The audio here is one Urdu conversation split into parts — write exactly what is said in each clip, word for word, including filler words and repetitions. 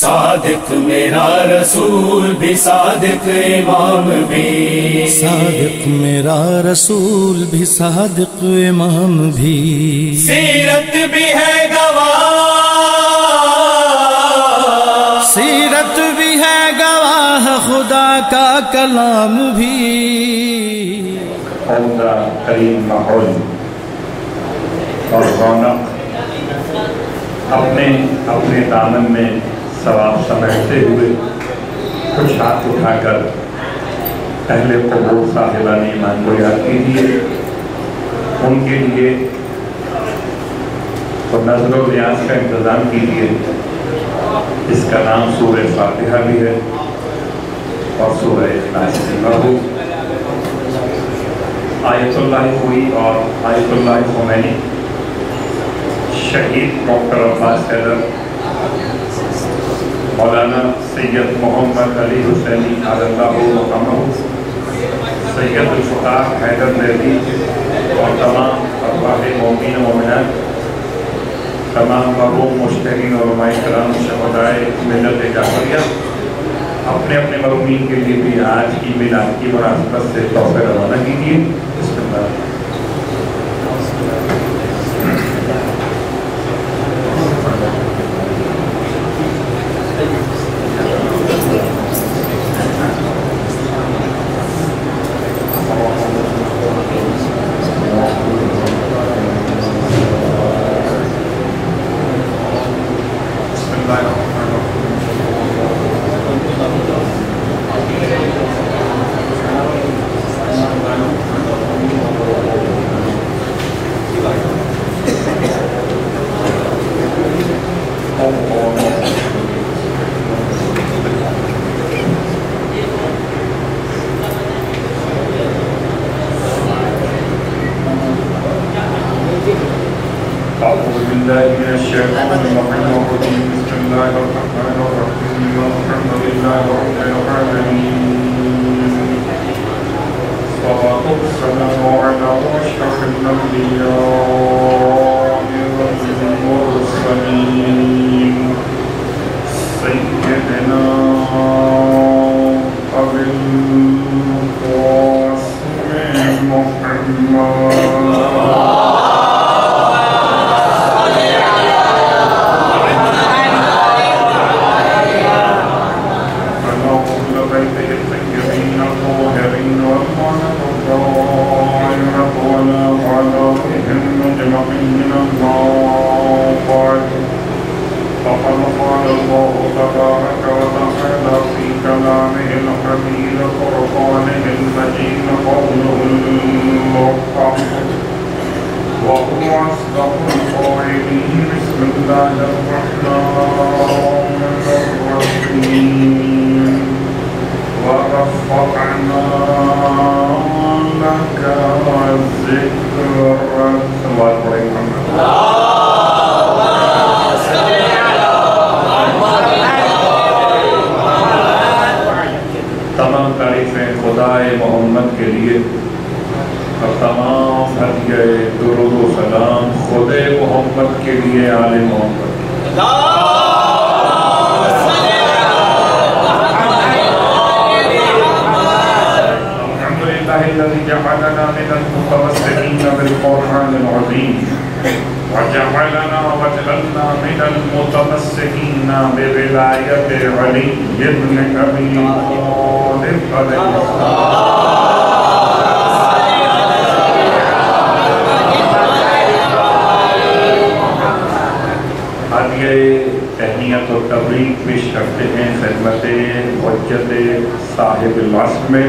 صادق میرا رسول بھی صادق امام بھی، صادق میرا رسول بھی صادق امام بھی، سیرت بھی ہے گواہ، سیرت بھی ہے گواہ خدا کا کلام بھی۔ عمدہ کریم ماحول اور رونق اپنے اپنے دامن میں ثواب سمیٹتے ہوئے کچھ ہاتھ اٹھا کر اہل قبول صاحبان ایمان کو یاد کیجیے، ان کے لیے تو نظر و ریاض کا انتظام کیجیے۔ اس کا نام سورہ فاتحہ بھی ہے اور سورہ اخلاص بھی۔ آیت اللہ ہوئی اور آیت اللہ خمینی شہید ڈاکٹر عباس حیدر، مولانا سید محمد علی حسینی اللہ مقامہ، سید الفقار حیدر بیدی اور تمام ارواح مومنین و مومنات، تمام مرحوم مشترین علماء کرام شہدائے ملت جعفریہ، اپنے اپنے مرحومین کے لیے بھی آج کی میلاد کی مناسبت سے تحفے روانہ کیجیے۔ بسم اللہ۔ تمام تعریفیں خدائے محمد کے لیے اور تمام ہدیہ درود و سلام خدے محمد کے لیے، آل محمد۔ الحمدللہ الذی جعلنا من المتمسکین بالقرآن العظیم وجعلنا وجعلنا من المتمسکین بولایت علی ابن ابی طالب علیہ السلام۔ تہنیت و تبریک پیش کرتے ہیں خدمت حجت صاحب العصر میں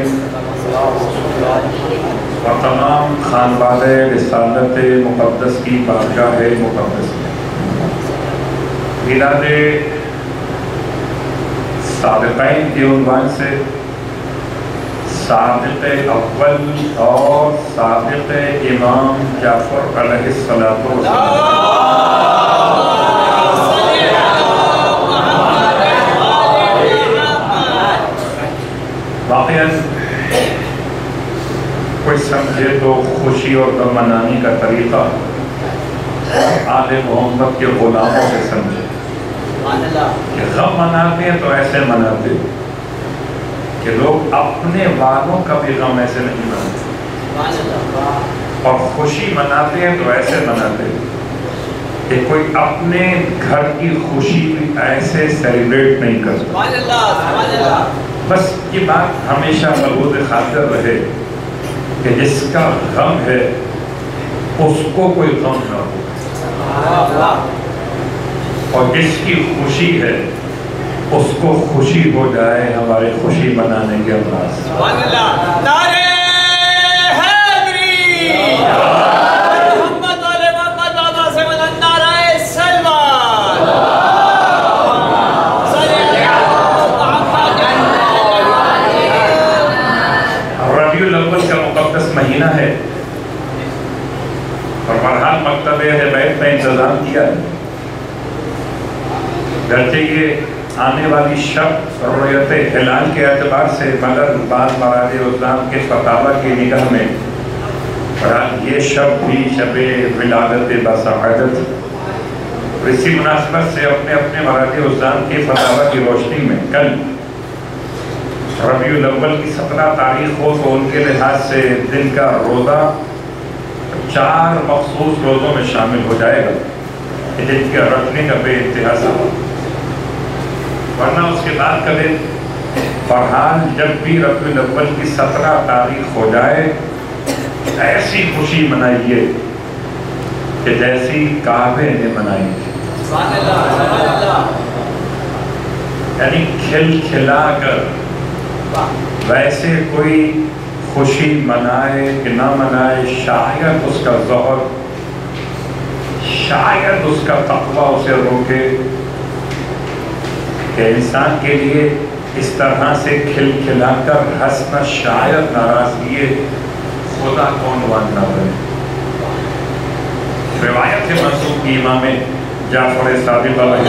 اور تمام خانواد رسالت مقدس کی بارگاہ مقدس میں۔ میلاد سابقین کے عنوان سے سابق اول اور سابق امام جعفر علیہ السلام واقعاً کوئی سمجھے تو خوشی اور غم منانے کا طریقہ آل محمد کے غلاموں سے سمجھے۔ کہ غم مناتے ہیں تو ایسے مناتے کہ لوگ اپنے والوں کا بھی غم ایسے نہیں مناتے، اور خوشی مناتے ہیں تو ایسے مناتے کہ کوئی اپنے گھر کی خوشی بھی ایسے سیلیبریٹ نہیں کرتا۔ بس یہ بات ہمیشہ مضبوط خاطر رہے کہ جس کا غم ہے اس کو کوئی غم نہ ہو، اور جس کی خوشی ہے اس کو خوشی ہو جائے ہمارے خوشی منانے کے انداز سے۔ نعرہ حیدری، محمد والے محمد بابا سے بلند نعرہ سلمان، ربیع الاول کا مقدس مہینہ ہے، اور بہرحال مکتب اہل بیت میں انتظام کیا ہے، گرچہ یہ آنے والی شب رؤیت ہلال کے اعتبار سے مگر بعض مراجع اسلام کے فتاوی کی نگاہ میں بہرحال یہ شب بھی شب ولادت باسعادت، اسی مناسبت سے اپنے اپنے مراجع اسلام کے فتاوی کی روشنی میں کل ربیع الاول کی سترہ تاریخ ہو تو ان کے لحاظ سے دن کا روزہ چار مخصوص روزوں میں شامل ہو جائے گا جن کے رکھنے کا بے انتہا ثواب، ورنہ اس کے بعد کا دن بہرحال جب بھی ربیع الاول کی سترہ تاریخ ہو جائے ایسی خوشی منائیے کہ جیسی کعبے نے منائی، یعنی کھل کھلا کر ویسے کوئی خوشی منائے کہ نہ منائے، شاید اس کا ظہر، شاید اس کا تقویٰ اسے روکے کہ انسان کے لیے اس طرح سے کھل کھلا کر ہنسنا شاید ناراضگی خدا کون وان نہ بنے۔ روایت سے منسوب کی امام جعفر صادق علیہ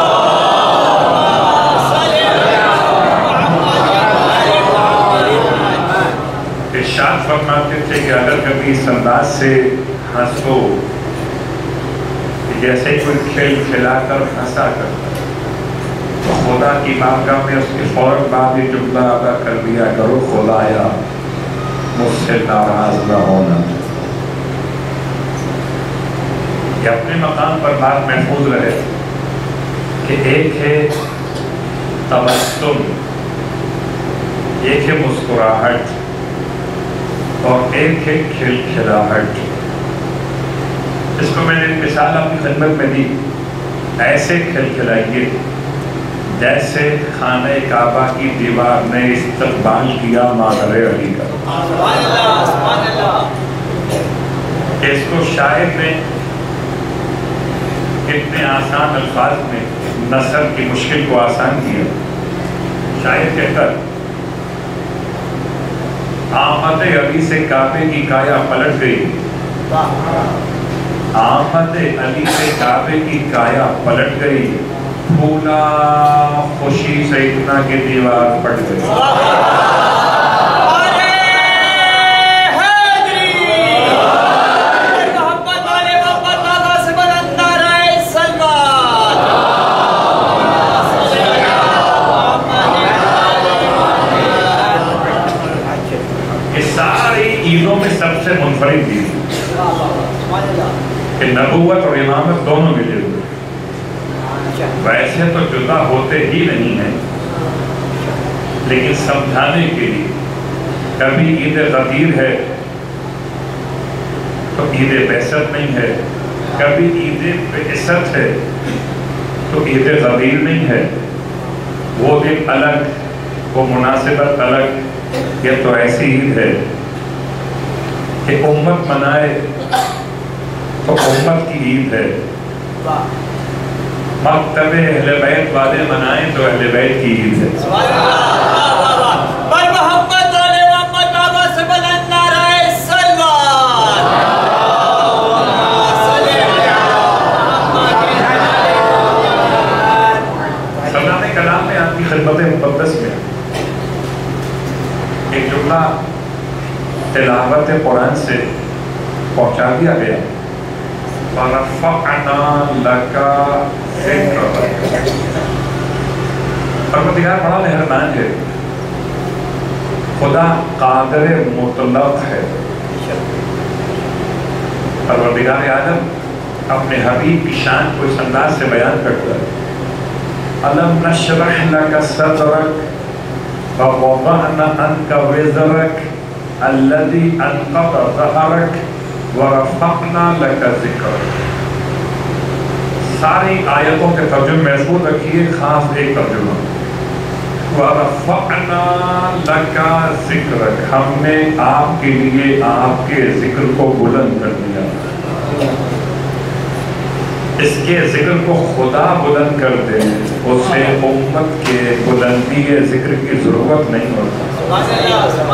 ارشاد فرماتے تھے کہ اگر کبھی اس انداز سے ہنسو جیسے کوئی کھیل کھلا کر ہنسا کرتا تو خدا کی بارگاہ میں اس کے فوراً بعد یہ جملہ ادا کر دیا کرو، خدایا مجھ سے ناراض نہ ہونا۔ یہ اپنے مقام پر بات محفوظ رہے کہ ایک ہے تبسم، ایک ہے مسکراہٹ، اور ایک ہے کھل کھلاہٹ۔ اس کو میں نے مثال اپنی خدمت میں دی، ایسے کھل کھلائیے جیسے خانہ کعبہ کی دیوار نے استقبال کیا مادر علی کا، اس کو شاعر نے اتنے آسان الفاظ میں نثر کی مشکل کو آسان کیا۔ شاعر کہتا آمد علی سے کعبے کی کایا پلٹ گئی، آمد علی سے کعبے کی کایا پلٹ گئی، پھولا خوشی سے اتنا کہ دیوار پھٹ گئی۔ عیدوں میں سب سے منفرد عید کہ نبوت اور امامت دونوں ملے ہوئے، ویسے تو جدا ہوتے ہی نہیں ہیں لیکن سمجھانے کے لیے کبھی عید غدیر ہے تو عید بعثت نہیں ہے، کبھی عید بعثت ہے تو عید غدیر نہیں ہے، وہ دن الگ، وہ مناسبت الگ، یہ تو ایسی عید ہے کہ امت منائے تو امت کی عید ہے، مکتب اہل بیت والے منائیں تو اہل بیت کی عید ہے۔ پر محمد والے محمد بابا سے بلند نعرہ سلمان، سلام کلام میں آپ کی خدمت مقدس میں ایک جملہ تلاوت قرآن سے پہنچا دیا گیا وَرَفَعْنَا لَكَ ذِكْرَكَ۔ پروردگار بڑا مہربان ہے، خدا قادر مطلق ہے۔ پروردگار عالم اپنے حبیب کی شان کو اس انداز سے بیان کرتا ہے، أَلَمْ نَشْرَحْ لَكَ صَدْرَكَ وَوَضَعْنَا عَنْكَ وِزْرَكَ الَّذِي أَنْقَضَ ظَهْرَكَ وَرَفَعْنَا لَكَ ذِكْرَكَ۔ ساری آیتوں کے ترجمے محفوظ رکھیے، خاص ایک ترجمہ، وَرَفَعْنَا لَكَ ذِكْرَكَ، ہم نے آپ کے لیے آپ کے ذکر کو بلند کر دیا۔ اس کے ذکر کو خدا بلند کر دے، اسے امت کے بلندی ذکر کی ضرورت نہیں ہوتی۔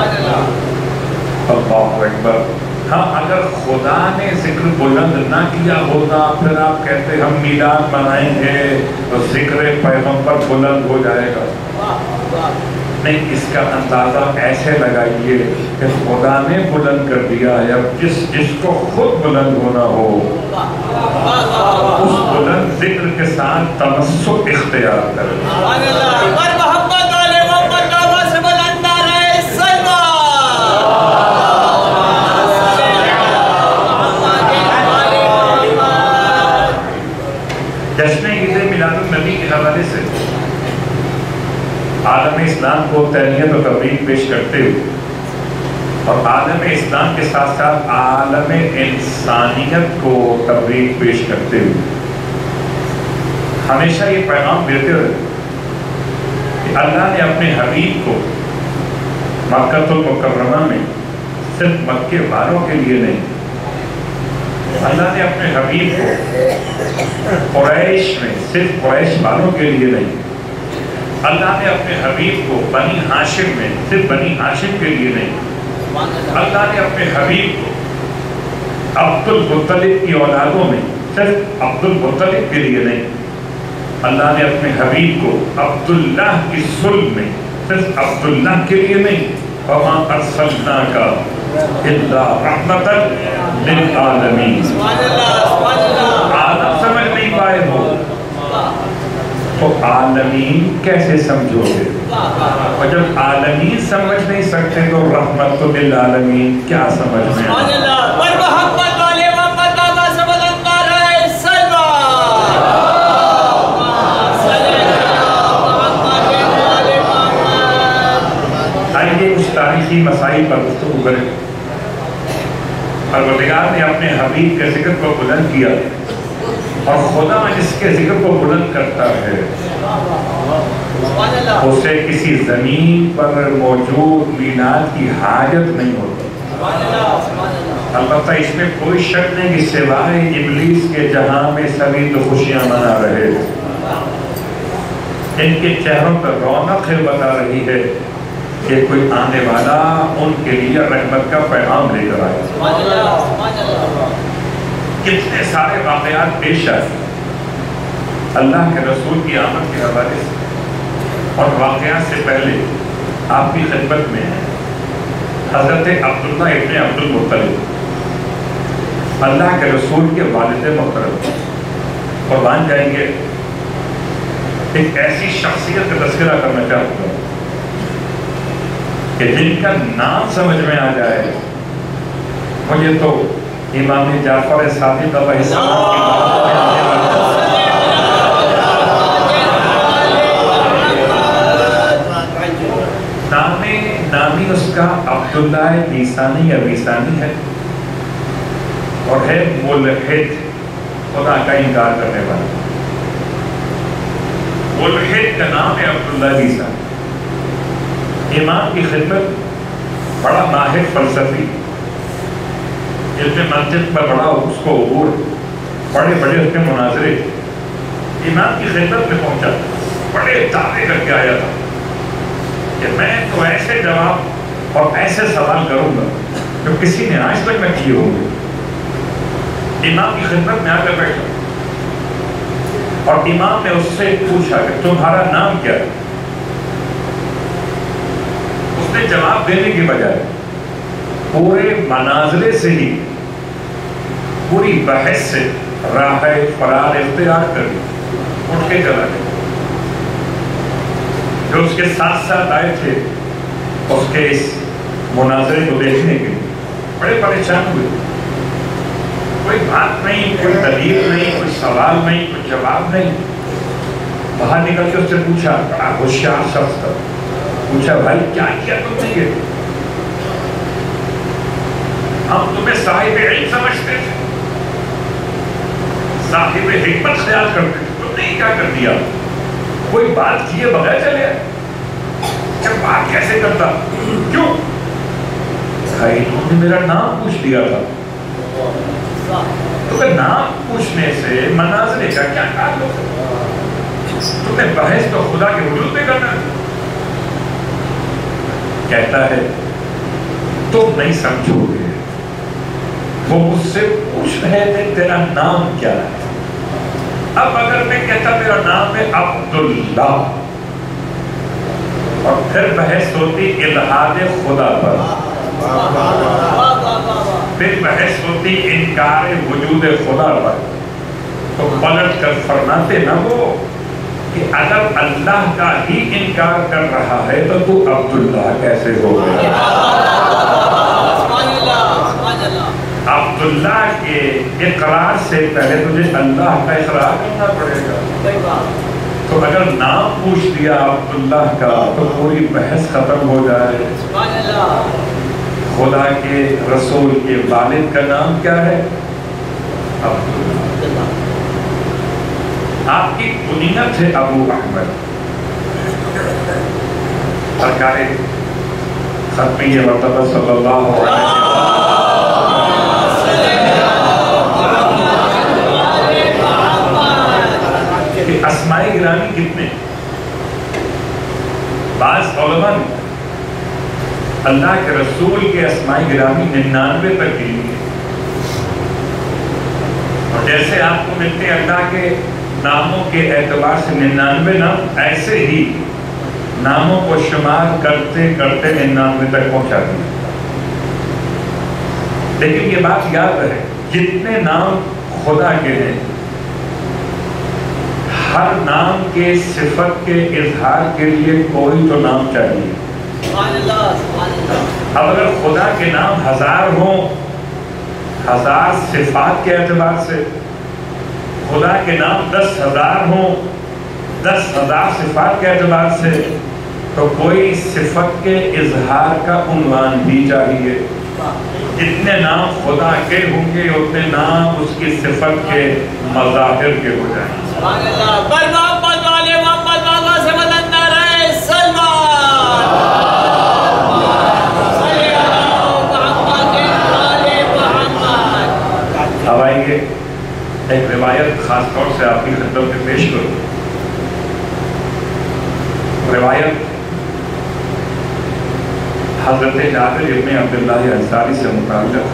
اللہ اکبر۔ ہاں، اگر خدا نے ذکر بلند نہ کیا ہوتا پھر آپ کہتے ہم میلاد منائیں گے تو ذکر پیغمبر بلند ہو جائے گا۔ نہیں، اس کا اندازہ ایسے لگائیے کہ خدا نے بلند کر دیا ہے، اب جس جس کو خود بلند ہونا ہو اس بلند ذکر کے ساتھ تمسک اختیار کرے۔ جشن عید میلاد النبی کے حوالے سے عالم اسلام کو تہنیت و تبریک پیش کرتے ہوئے اور عالم اسلام کے ساتھ ساتھ عالم انسانیت کو تبریک پیش کرتے ہوئے ہمیشہ یہ پیغام دیتے رہے کہ اللہ نے اپنے حبیب کو مکہ المکرمہ میں صرف مکے والوں کے لیے نہیں، اللہ نے اپنے حبیب کو قریش میں صرف قریش والوں کے لیے نہیں، اللہ نے اپنے حبیب کو بنی ہاشم میں صرف بنی ہاشم کے لیے نہیں، اللہ نے اپنے حبیب کو عبد المطلب کی اولادوں میں صرف عبد المطلب کے لیے نہیں، اللہ نے اپنے حبیب کو عبداللہ کی صلب میں صرف عبداللہ کے لیے نہیں، وَمَا أَرْسَلْنَاكَ إِلَّا رَحْمَةً لِلْعَالَمِينَ۔ عالم سمجھ نہیں پائے ہو تو عالمین کیسے سمجھو گے؟ اور جب عالمین سمجھ نہیں سکتے تو رحمت للعالمین کیا سمجھ میں آئے؟ آئیے کچھ تاریخی مسائل پر گفتگو کریں۔ پروردگار نے اپنے حبیب کے ذکر کو بلند کیا اور خدا جس کے ذکر کو بلند کرتا ہے اسے کسی زمین پر موجود میلاد کی حاجت نہیں ہوتی۔ البتہ اس میں کوئی شک نہیں کہ سوائے ابلیس کے جہاں میں سبھی تو خوشیاں منا رہے، ان کے چہروں پر رونق بتا رہی ہے کہ کوئی آنے والا ان کے لیے رحمت کا پیغام لے کر آئے۔ کتنے سارے واقعات پیش آئے اللہ کے رسول کی آمد کے حوالے سے، اور واقعات سے پہلے آپ کی خدمت میں حضرت عبداللہ ابن عبد المطلب اللہ کے رسول کے والد محترم قربان جائیں گے، ایک ایسی شخصیت کا تذکرہ کرنا چاہتا ہوں کہ جن کا نام سمجھ میں آ جائے مجھے تو امام جعفر صادق علیہ السلام کی بات میں آنے والا نامی نامی اس کا عبداللہ نیسانی یا ویسانی ہے اور ہے ملحد، خدا کا انکار کرنے والا۔ ملحد کا نام ہے عبداللہ نیسانی۔ امام کی خدمت بڑا ماہر فلسفی، علم منطق پر بڑا اس کو عبور، بڑے بڑے اس کے مناظرے، امام کی خدمت میں پہنچا، بڑے دعوے کر کے آیا تھا کہ میں تو ایسے جواب اور ایسے سوال کروں گا جو کسی نے آج تک نہ کیے ہوں گے۔ امام کی خدمت میں آ کر بیٹھا اور امام نے اس سے پوچھا کہ تمہارا نام کیا ہے؟ اس نے جواب دینے کی بجائے پورے مناظرے سے ہی، پوری بحث سے راہ فرار اختیار کر لی، اٹھ کے چلا گیا۔ جو اس کے ساتھ ساتھ آئے تھے اس کے اس مناظرے کو دیکھنے کے لیے بڑے پریشان ہوئے، کوئی بات نہیں، کوئی دلیل نہیں، کوئی سوال نہیں، کوئی جواب نہیں۔ باہر نکل کے اس سے پوچھا، بڑا ہوشیار شخص تھا، پوچھا بھائی کیا کیا تم نے یہ؟ ہم تمہیں صاحب علم سمجھتے تھے، صاحب حکمت خیال کرتے تھے، تم نے کیا کر دیا؟ کوئی بات کیے بغیر چلے آئے؟ کیا بات کیسے کرتا؟ کیوں؟ انہوں نے میرا نام پوچھ دیا تھا۔ تو کہ نام پوچھنے سے مناظرے کا کیا تعلق ہے؟ تمہیں بحث تو خدا کے وجود میں کرنا ہے۔ کہتا ہے تم نہیں سمجھو گے، وہ مجھ سے پوچھ رہے تھے تیرا نام کیا ہے۔ اب اگر میں کہتا میرا نام ہے عبداللہ، اور پھر بحث ہوتی الہاد خدا پر، پھر بحث ہوتی انکار وجود خدا پر، تو پلٹ کر فرماتے نہ وہ کہ اگر اللہ کا ہی انکار کر رہا ہے تو تو عبداللہ کیسے ہو گیا؟ عبداللہ کے اقرار سے پہلے تجھے اللہ کا اقرار کرنا پڑے گا۔ تو اگر نام پوچھ دیا عبداللہ کا تو پوری بحث ختم ہو جائے۔ خدا کے رسول کے والد کا نام کیا ہے؟ عبداللہ۔ آپ کی کنیت ہے ابو احمد۔ سرکار ختمی مرتبہ صلی اللہ علیہ وسلم اسماء گرامی کتنے؟ بعض علماء نے اللہ کے رسول کے اسماء گرامی ننانوے تک دی ہے، اور جیسے آپ کو ملتے ہیں اللہ کے ناموں کے اعتبار سے ننانوے نام، ایسے ہی ناموں کو شمار کرتے کرتے ننانوے تک پہنچا دیا۔ لیکن یہ بات یاد رہے، جتنے نام خدا کے ہیں، ہر نام کے صفت کے اظہار کے لیے کوئی تو نام چاہیے۔ اب اگر خدا کے نام ہزار ہوں، ہزار صفات کے اعتبار سے، خدا کے نام دس ہزار ہوں، دس ہزار صفات کے اعتبار سے، تو کوئی صفت کے اظہار کا عنوان بھی چاہیے۔ جتنے نام خدا کے ہوں گے اتنے نام اس کی صفت کے مظاہر کے ہو جائیں۔ اب آئیں گے ایک روایت خاص طور سے آپ کی خدمت میں پیش کروں۔ روایت حضرت جابر ابن عبداللہ انصاری سے متعلق۔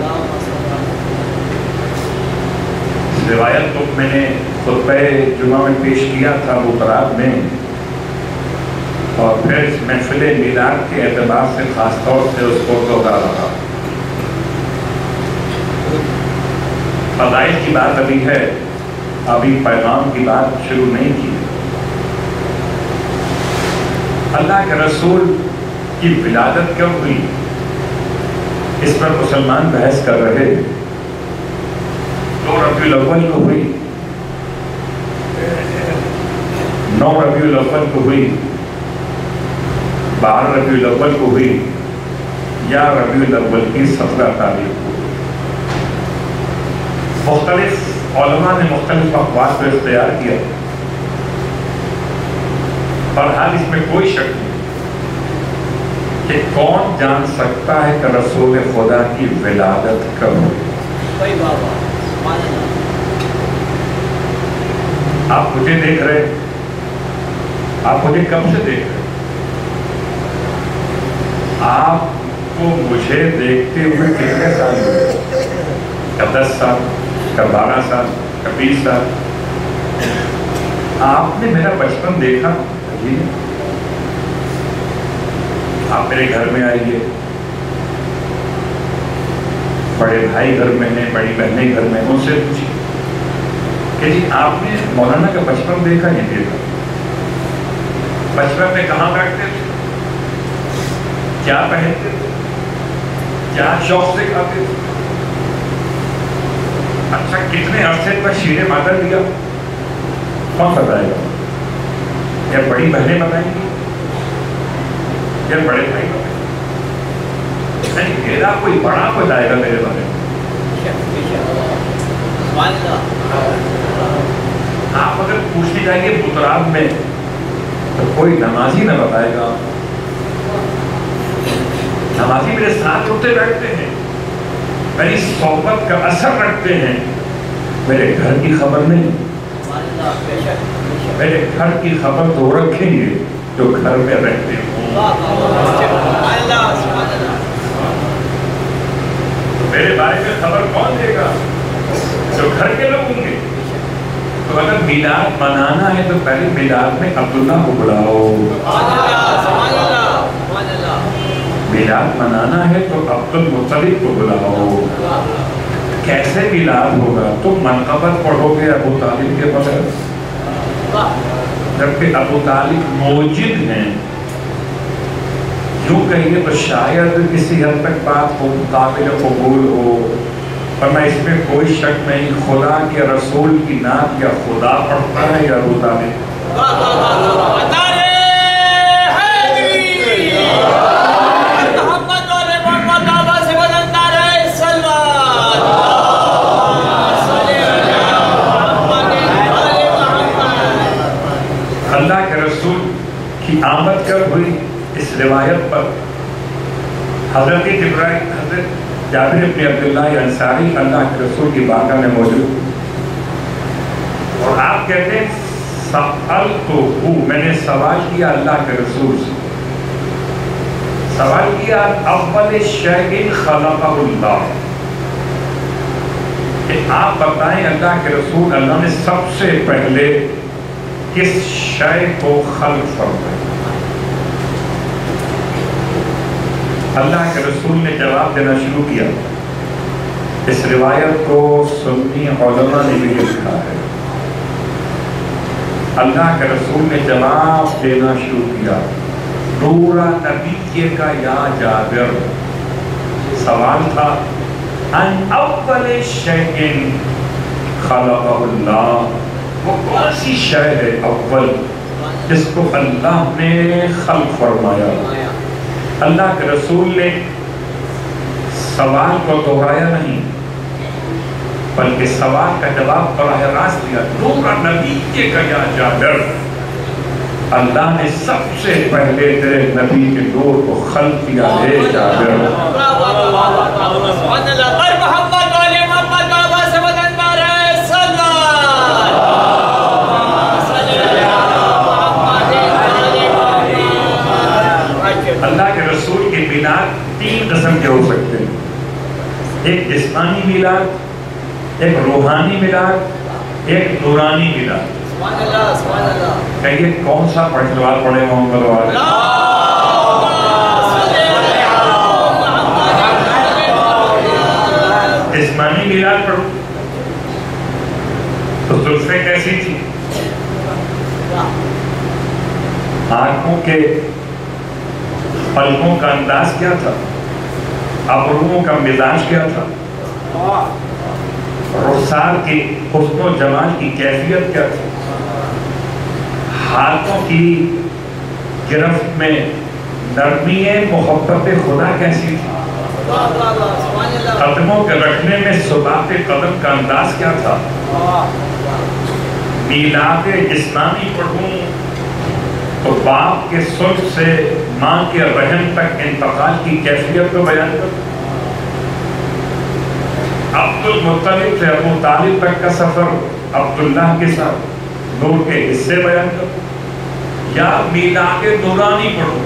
روایت کو میں نے خطبہ جمعہ میں پیش کیا تھا ابوتراب میں، اور پھر اس محفل میلاد کے اعتبار سے خاص طور سے اس کو دوہرا رہا۔ فضائل کی بات ابھی ہے، ابھی پیغام کی بات شروع نہیں کی۔ اللہ کے رسول کی ولادت کیوں ہوئی، اس پر مسلمان بحث کر رہے۔ دو ربیع الاول کو ہوئی، نو ربیع الاول کو ہوئی، بارہ ربیع الاول کو ہوئی، یا ربیع الاول کی سترہ تاریخ کو۔ مختلف علماء نے مختلف اقوال کو اختیار کیا، بہرحال اس میں کوئی شک نہیں کہ کون جان سکتا ہے کہ رسول خدا کی ولادت کب ہوئی۔ آپ مجھے دیکھ رہے، آپ مجھے کب سے دیکھ رہے؟ آپ کو مجھے دیکھتے ہوئے کتنے سال ہوئے؟ کیا دس سال، کیا بارہ سال، کیا بیس سال؟ آپ نے میرا بچپن دیکھا؟ جی آپ میرے گھر میں آئیے، بڑے بھائی گھر میں ہیں، بڑی بہنیں گھر میں، ان سے پوچھیے کہ جی آپ نے مولانا کا بچپن دیکھا نہیں دیکھا؟ بچپن میں کہاں بیٹھتے تھے، کیا پہنتے تھے، کیا شوق سے کھاتے تھے؟ اچھا کتنے عرصے پر شیر مادر دیا؟ کون بتائے گا؟ یا بڑی بہنیں بتائیں گی یا بڑے بھائی بتائیں گے؟ نہیں، میرا کوئی بڑا بتائے گا میرے بارے میں۔ آپ اگر پوچھنے جائیں گے بتراب میں تو کوئی نمازی نہ بتائے گا۔ نمازی میرے ساتھ اٹھتے بیٹھتے ہیں، میری صحبت کا اثر رکھتے ہیں، میرے گھر کی خبر نہیں۔ میرے گھر کی خبر تو رکھیں گے جو گھر میں رہتے ہوں۔ میرے بارے میں خبر کون دے گا؟ جو گھر کے لوگ ہوں گے۔ تو اگر میلاد منانا ہے تو پہلے میلاد میں عبداللہ کو بلاؤ۔ میلاد منانا ہے تو عبد المطلب کو بلاؤ۔ کیسے میلاد ہوگا؟ تم منقبت پڑھو گے ابو طالب کے بغیر، جبکہ ابو طالب موجد ہیں۔ یوں کہیے تو شاید کسی حد تک بات ہو قابل قبول ہو، ورنہ اس میں کوئی شک نہیں خدا کے رسول کی نعت یا خدا پڑھتا ہے یا ابو طالب۔ اللہ کے رسول کی آمد کب ہوئی؟ اس روایت پر حضرت جبرائیل حضرت جابر بن عبداللہ انصاری اللہ کے رسول کی بارگاہ میں موجود، اور آپ کہتے ہیں سألتہ، میں نے سوال کیا اللہ کے رسول سے، سوال کیا اول شیء خلقہ اللہ، کہ آپ بتائیں اللہ کے رسول اللہ نے سب سے پہلے کس شے کو خلق فرمایا؟ اللہ کے رسول نے جواب دینا شروع کیا۔ اس روایت کو سنی علماء نے بھی لکھا ہے۔ اللہ کے رسول نے جواب دینا شروع کیا، نورا نبی کا یا جابر۔ سوال تھا ان اول شیء خلق اللہ، وہ کون سی شے ہے اول جس کو اللہ نے خلق فرمایا؟ اللہ کے رسول نے سوال کو دہرایا نہیں بلکہ سوال کا جواب براہ راست دیا، نور نبی کے یا جابر، اللہ نے سب سے پہلے تیرے نبی کے نور کو خلق کیا ہے جابر۔ اللہ کے رسول کے میلاد تین قسم کے ہو سکتے ہیں، ایک جسمانی میلاد، ایک روحانی میلاد، ایک نورانی میلاد۔ کہیے کون سا پڑھوال پڑھے محمد والے؟ جسمانی میلاد پڑھو تو زلفیں کیسی تھی، آنکھوں کے پلکوں کا انداز کیا تھا، ابروؤں کا مزاج کیا تھا، رخسار کی حسن و جمال کی کیفیت کیا تھی، ہاتھوں کی گرفت میں نرمی محبت خدا کیسی تھی، قدموں کے رکھنے میں ثبات قدم کا انداز کیا تھا۔ میلاد جسمانی پڑھوں تو باپ کے سلب سے ماں کے رحم تک انتقال کی کیفیت کو بیان کر، عبد المطلب سے ابو طالب تک کا سفر عبداللہ کے ساتھ نور کے حصے بیان کر، یا میلاد نورانی پڑھو،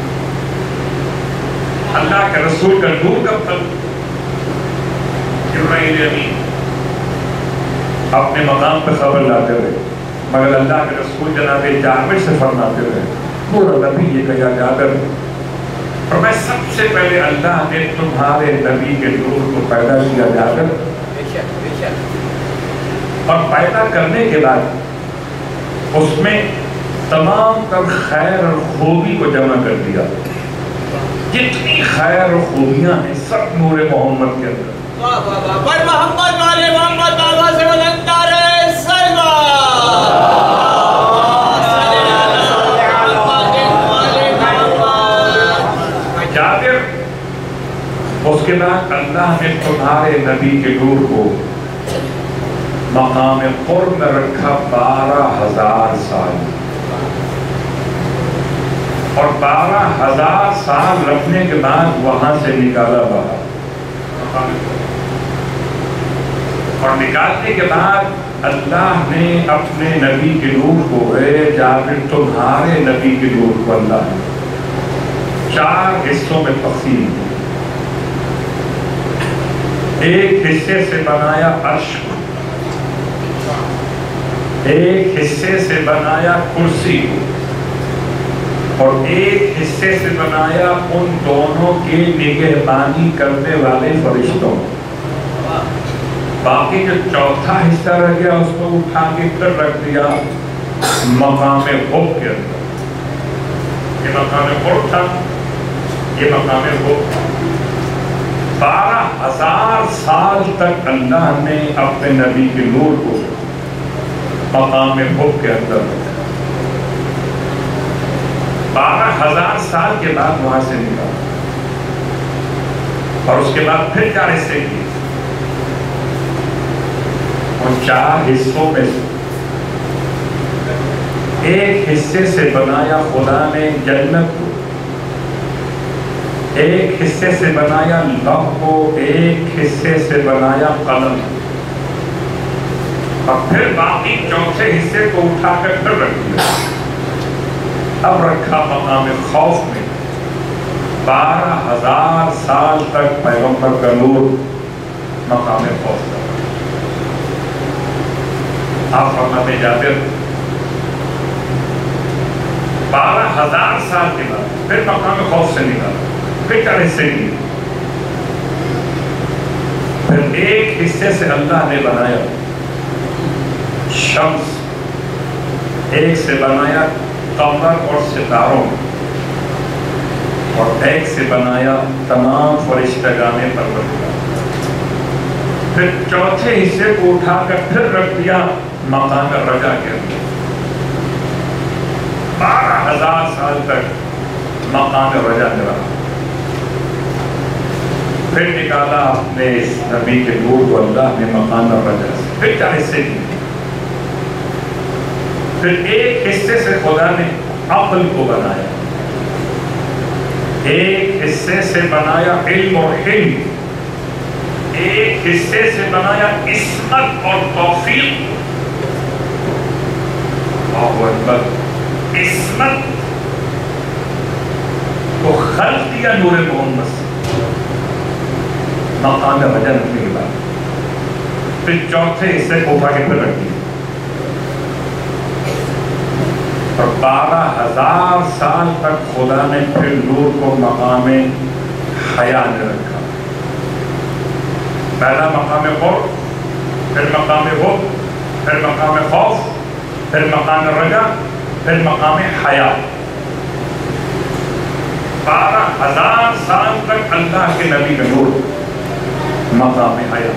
اللہ کے رسول کا نور کب تک؟ جبرائیل امین اپنے مقام پہ خبر لاتے رہے، مگر اللہ کے رسول جناب جابر سے فرماتے رہے، نور نبی یہ کہا جابر، اور میں سب سے پہلے اللہ نے تمہارے نبی کے نور کو پیدا کیا جابر۔ اور پیدا کرنے کے بعد اس میں تمام تر خیر اور خوبی کو جمع کر دیا. جتنی خیر اور خوبیاں ہیں سب نور محمد کے اندر. پر محمد والے محمد آواز بلند نعرہ سلوہ. جابر اس کے بعد اللہ نے تمہارے نبی کے نور کو مقام قرب میں رکھا بارہ ہزار سال، اور بارہ ہزار سال رکھنے کے بعد وہاں سے نکالا باہر. اور نکالنے کے بعد اللہ نے اپنے نبی کے نور کو، اے جابر تمہارے نبی کے نور کو اللہ نے چار حصوں میں تقسیم کیا. ایک حصے سے بنایا عرش کو، ایک حصے سے بنایا کرسی کو، اور ایک حصے سے بنایا ان دونوں کے نگہبانی کرنے والے فرشتوں. باقی جو چوتھا حصہ رہ گیا اس کو اٹھا کے پھر رکھ دیا مقام حب کے اندر. یہ مقام حب تھا، یہ مقام حب تھا. بارہ ہزار سال تک اللہ نے اپنے نبی کے نور کو مقام حب کے اندر رکھا. بارہ ہزار سال کے بعد وہاں سے نکالا، اور اس کے بعد پھر چار حصے کیے. ان چار حصوں میں سے ایک حصے سے بنایا خدا نے جنت کو، ایک حصے سے بنایا لوح کو، ایک حصے سے بنایا قلم، اور پھر باقی چوتھے حصے کو اٹھا کر پھر رکھ دیا. اب رکھا مقام خوف میں. بارہ ہزار سال تک پیغمبر کا نور مقام خوف تھا. آپ فرماتے جابر بارہ ہزار سال کے بعد پھر مقام خوف سے نکالا، پھر چار حصے کیے. پھر ایک حصے سے اللہ نے بنایا شمس، ایک سے بنایا قمر اور ستاروں، اور ایک سے بنایا تمام فرشتگان پروردگار. پھر چوتھے حصے کو اٹھا کر پھر رکھ دیا مقام رجا کے اندر. بارہ ہزار سال تک مقام رجا میں رہا. پھر نکالا اپنے اس نبی کے نور کو اللہ نے مقام رجا سے. پھر چار حصے کیے. پھر ایک حصے سے خدا نے عقل کو بنایا، ایک حصے سے بنایا علم اور حلم، ایک حصے سے بنایا عصمت اور توفیق. اللہ اکبر. عصمت کو خلق دیا نور محمد سے مقام وجہ رکھنے کے بعد. پھر چوتھے حصے کو اٹھا کے پھر رکھ دیا، اور بارہ ہزار سال تک خدا نے پھر نور کو مقام حیا میں رکھا. پہلا مقام خوف، پھر مقام حب، پھر مقام خوف، پھر مقام رجا، پھر مقام حیا. بارہ ہزار سال تک اللہ کے نبی کا نور مقام حیا.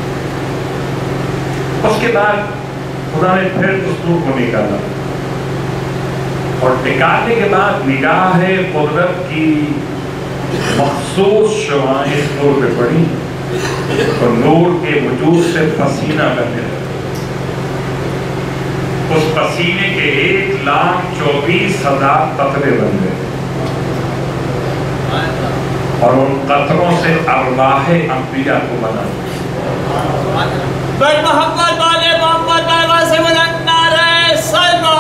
اس کے بعد خدا نے پھر اس نور کو نکالا، اور نکالنے کے بعد نگاہ قدرت کی مخصوص شعاعیں اس نور پہ پڑی، اور نور کے وجود سے پسینہ کرنے لگا. اس پسینے کے ایک لاکھ چوبیس ہزار قطرے بن گئے، اور ان قطروں سے ارواح انبیاء کو بنا. پر محمد والے محمد آواز سے بلند نعرہ سلوہ.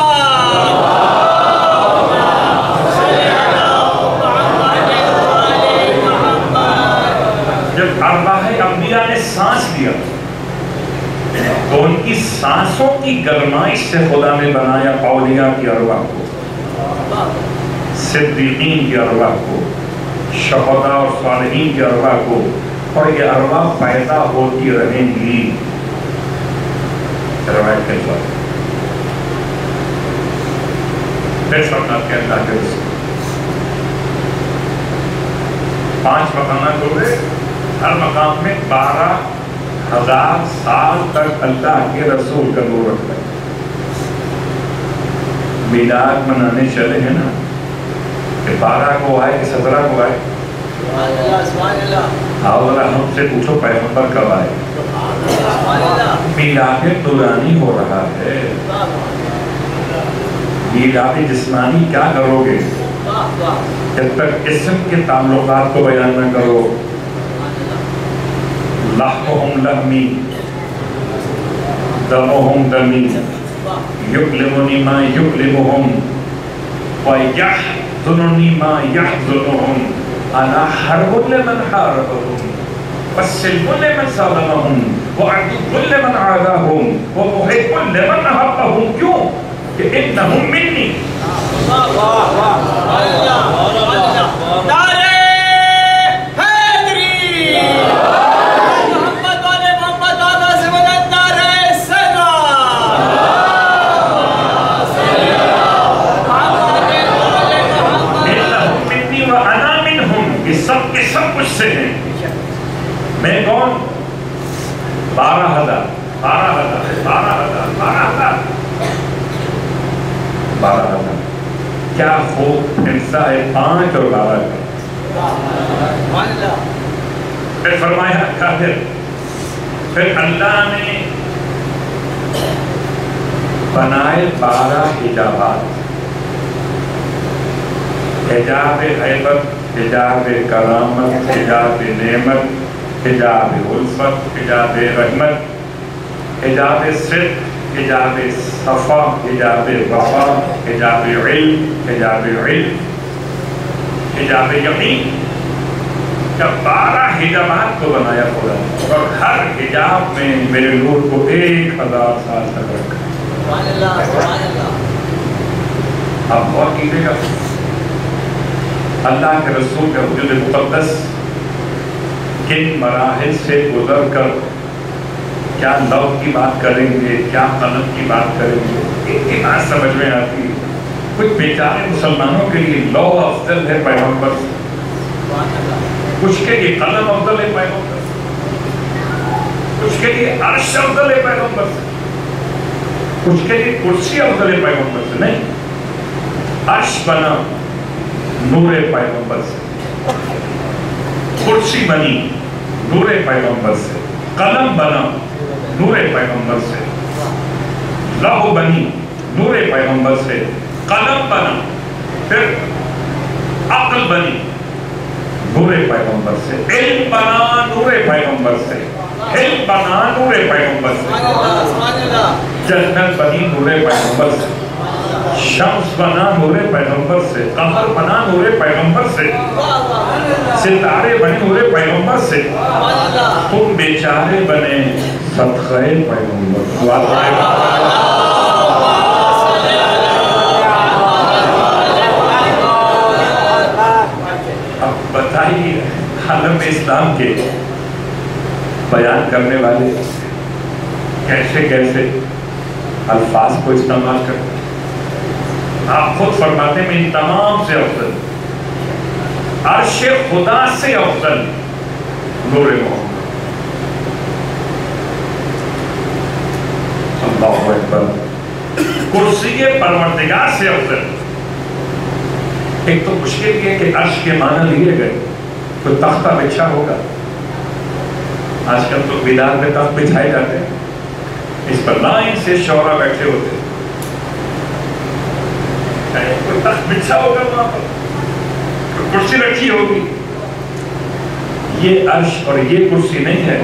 جب ارواح انبیاء نے سانس لیا تو ان کی سانسوں کی گرمائش سے خدا نے بنایا اولیاء کی ارواح کو، صدیقین کی ارواح کو، شہداء اور صالحین کی ارواح کو، اور یہ ارواح پیدا ہوتی رہیں گی. روایت کے بعد پھر فرماتے ہیں اللہ کے رسول پانچ مقامات ہو گئے، ہر مقام میں بارہ ہزار سال تک اللہ کے رسول کا نور رکھتا ہے۔ میلاد منانے چلے ہیں نا کہ بارہ کو آئے کہ سترہ کو آئے؟ آؤ ذرا ہم سے پوچھو پیغمبر کب آئے؟ میلاد نورانی ہو رہا ہے، میلاد جسمانی کیا کرو گے جب تک اسم کے تعلقات کو بیان نہ کرو؟ لحمہم لحمی دمہم دمی یکلمنی ما یکلمہم ویحزننی ما یحزنہم انا حرب لمن حاربہم والسلم لمن سالمہم وعدو لمن عاداہم ومحب لمن احبہم۔ کیوں؟ کہ انہم منی۔ نعرہ حیدری، محمد والے محمد آقا سے بلند نعرہ سلام۔ انہم منی وانا منہم، یہ سب کے سب کچھ سے ہیں۔ میں کون؟ بارہ ہزار بارہ ہزار بارہ ہزار بارہ ہزار بارہ ہزار کیا خوب انسا ہے پانچ اور بارہ کا۔ پھر فرمایا کافر، پھر اللہ نے بنائے بارہ حجابات، حجاب غیبت، حجاب کرامت، حجاب نعمت، حجاب الفت، حجاب رحمت، حجاب صدق، حجاب صفا، حجاب وفا، حجاب علم، حجاب علم، حجاب یقین۔ جب بارہ حجابات کو بنایا خدا اور ہر حجاب میں میرے نور کو ایک ہزار سال تک رکھا۔ اب غور کیجیے گا اللہ کے رسول کا وجود مقدس کن مراحل سے گزر کر کیا لوح کی بات کریں گے، کیا قلم کی بات کریں گے، ایک کی بات سمجھ میں آتی ہے۔ کچھ بیچارے مسلمانوں کے لیے لوح افضل ہے پیغمبر سے، کچھ کے لیے قلم افضل ہے پیغمبر سے، کچھ کے لیے عرش افضل ہے پیغمبر سے، کچھ کے لیے کرسی افضل ہے پیغمبر سے۔ نہیں، عرش بنا نور پیغمبر سے، کرسی بنی نور پیغمبر سے، قلم بنا نور پیغمبر سے، لوح بنی نور پیغمبر سے، قلم بنا، پھر عقل بنی نور پیغمبر سے، علم بنا نور پیغمبر سے، علم بنا نور پیغمبر سے، جنت بنی نور پیغمبر سے، شمس بنا نور پیغمبر سے، قمر بنا نور پیغمبر سے، ستارے بنے نور پیغمبر سے، تم بیچارے بنے صدقہ پیغمبر۔ اب بتائیے عالم اسلام کے بیان کرنے والے کیسے کیسے الفاظ کو استعمال کرتے ہیں۔ آپ خود فرماتے ہیں ان تمام سے افضل، عرش خدا سے افضل نور محمد۔ اللہ اکبر، کرسی پروردگار سے افضل۔ ایک تو مشکل یہ کہ عرش کے معنی لیے گئے تو تختہ بچھا ہوگا، آج کل تو میدان میں تخت بچھائے جاتے ہیں، اس پر لائن سے شعراء بیٹھے ہوتے ہیں، کوئی تخت بچھا ہوگا وہاں پر، کرسی رکھی ہوگی۔ یہ عرش اور یہ کرسی نہیں ہے۔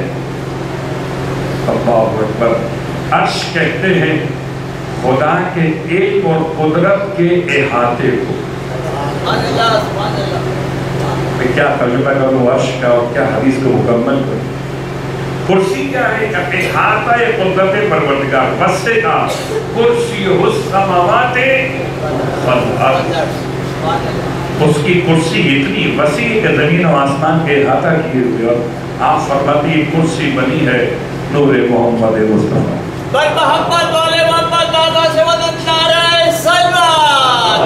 اللہ اکبر، عرش کہتے ہیں خدا کے علم اور قدرت کے احاطے کو۔ میں کیا ترجمہ کروں عرش کا اور کیا حدیث کو مکمل کروں؟ کرسی کیا ہے؟ احاطہ قدرت پروردگار، وسع کرسی السماوات والارض۔ اس کی کرسی اتنی وسیع کہ زمین و آسمان کے احاطہ کیے ہوئے، اور آپ فرماتی یہ کرسی بنی ہے نور محمد مصطفیٰ۔ بر محمد والے محمد دادا سے مدد نعرہ سلوات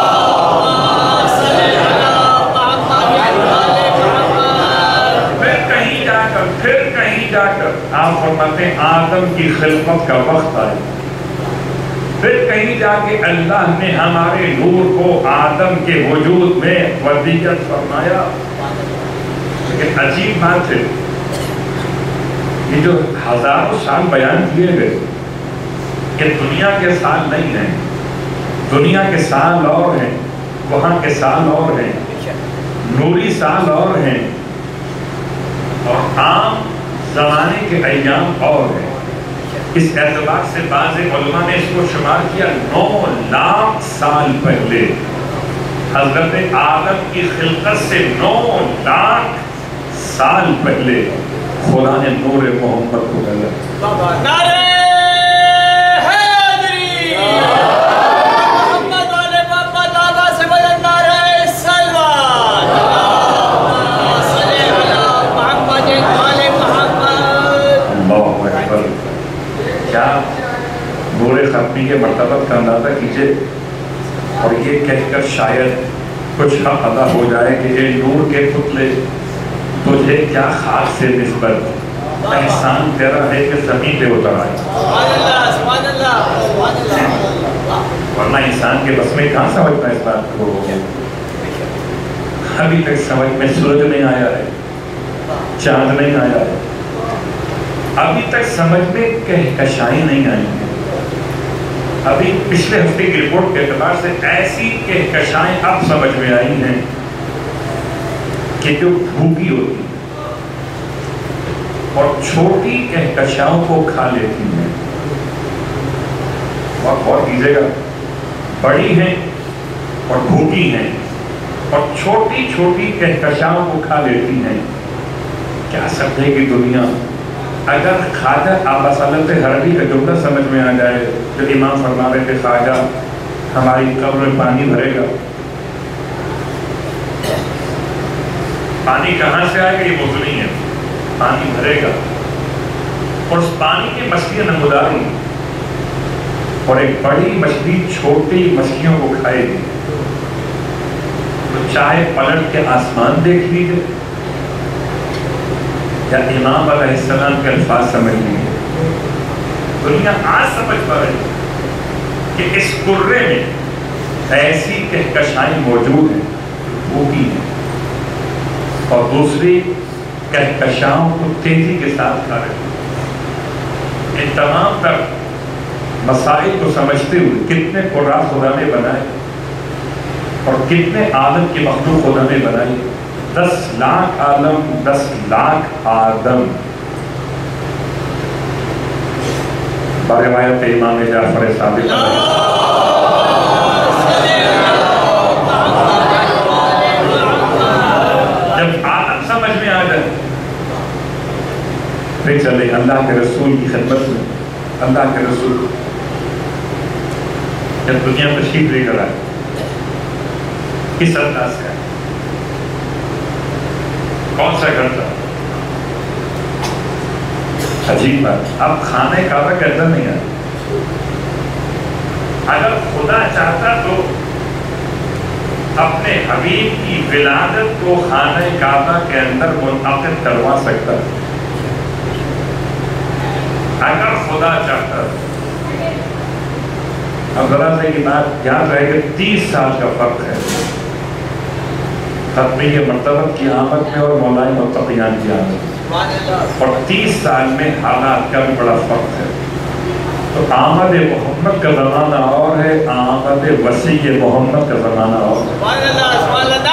صلی اللہ محمد والے محمد. پھر کہیں جا کر پھر کہیں جا کر آپ فرماتے ہیں آدم کی خلقت کا وقت آئے. پھر کہیں جا کے اللہ نے ہمارے نور کو آدم کے وجود میں وضعیت فرمایا. لیکن عجیب بات ہے یہ جو ہزاروں سال بیان کیے گئے یہ دنیا کے سال نہیں ہیں. دنیا کے سال اور ہیں, وہاں کے سال اور ہیں, نوری سال اور ہیں, اور عام زمانے کے ایام اور ہیں. اس اعتبار سے بعض علماء نے اس کو شمار کیا نو لاکھ سال پہلے حضرت آدم کی خلقت سے نو لاکھ سال پہلے خدا نے نور محمد کو ڈالا. نعرہ حیدری محمد والے محمد دادا سے مدد نعرہ سلوات صلی اللہ محمد والے محمد. اللہ اکبر. کیا نور ختمی کے مرتبت کا اندازہ کیجئے اور یہ کہہ کر شاید کچھ حق ادا ہو جائے کہ یہ نور کے پتلے تجھے کیا خاک سے نسبت, احسان تیرا ہے کہ زمین پہ اتر آئے. سبحان اللہ سبحان اللہ سبحان اللہ. ورنہ انسان کے بس میں کہاں سمجھتا اس بات کو. ابھی تک سمجھ میں سورج نہیں آیا ہے, چاند نہیں آیا ہے, ابھی تک سمجھ میں کہکشائیں نہیں آئی ہیں. ابھی پچھلے ہفتے کی رپورٹ کے اعتبار سے ایسی کہکشائیں اب سمجھ میں آئی ہیں کہ جو بھوکی ہوتی ہیں اور چھوٹی کہکشاؤں کو کھا لیتی ہیں. اور غور کیجیے گا, بڑی ہیں اور بھوکی ہیں اور چھوٹی چھوٹی کہکشاؤں کو کھا لیتی ہیں. کیا سمجھے گی دنیا اگر خواجہ آبا سالت حربی کا جملہ سمجھ میں آ جائے جو امام فرما رہے تھے خواجہ ہماری قبر میں پانی بھرے گا. پانی کہاں سے آئے گا یہ موضوع نہیں ہے, پانی بھرے گا اور اس پانی کی مچھلیاں نمودار ہوں اور ایک بڑی مچھلی چھوٹی مچھلیوں کو کھائے گی. تو چاہے پلٹ کے آسمان دیکھ لیجیے یا امام علیہ السلام کے الفاظ سمجھ لیجیے, دنیا آج سمجھ پا رہی کہ اس کرے میں ایسی کہکشائیں موجود ہیں بھوکی ہیں اور دوسری کہکشاؤں کو تیزی کے ساتھ کھا رہے ہیں. ان تمام تر مسائل کو سمجھتے ہوئے کتنے قرآن خدا نے بنائے اور کتنے عالم کی مخلوق خدا نے بنائی. دس لاکھ عالم, دس لاکھ آدم. روایت امام جعفر صادق جب آدم سمجھ میں آ جائے پھر چلے اللہ کے رسول کی خدمت میں. اللہ کے رسول جب دنیا تشریف لے کر آئے کس انداز کا, کون سا گھر تھا؟ عجیب بات, اب خانہ کعبہ کے اندر نہیں آیا. اگر خدا چاہتا تو اپنے حبیب کی ولادت کو خانہ کعبہ کے اندر منعقد کروا سکتا. اگر خدا چاہتا. اب ذرا سے یہ بات یاد رہے کہ تیس سال کا فرق ہے ختمی کے مرتبت کی آمد میں اور مولائے متقیان کی آمد, اور تیس سال میں حالات کا بھی بڑا فرق ہے. تو آمد محمد کا زمانہ اور ہے, آمد وسیع محمد کا زمانہ اور ہے.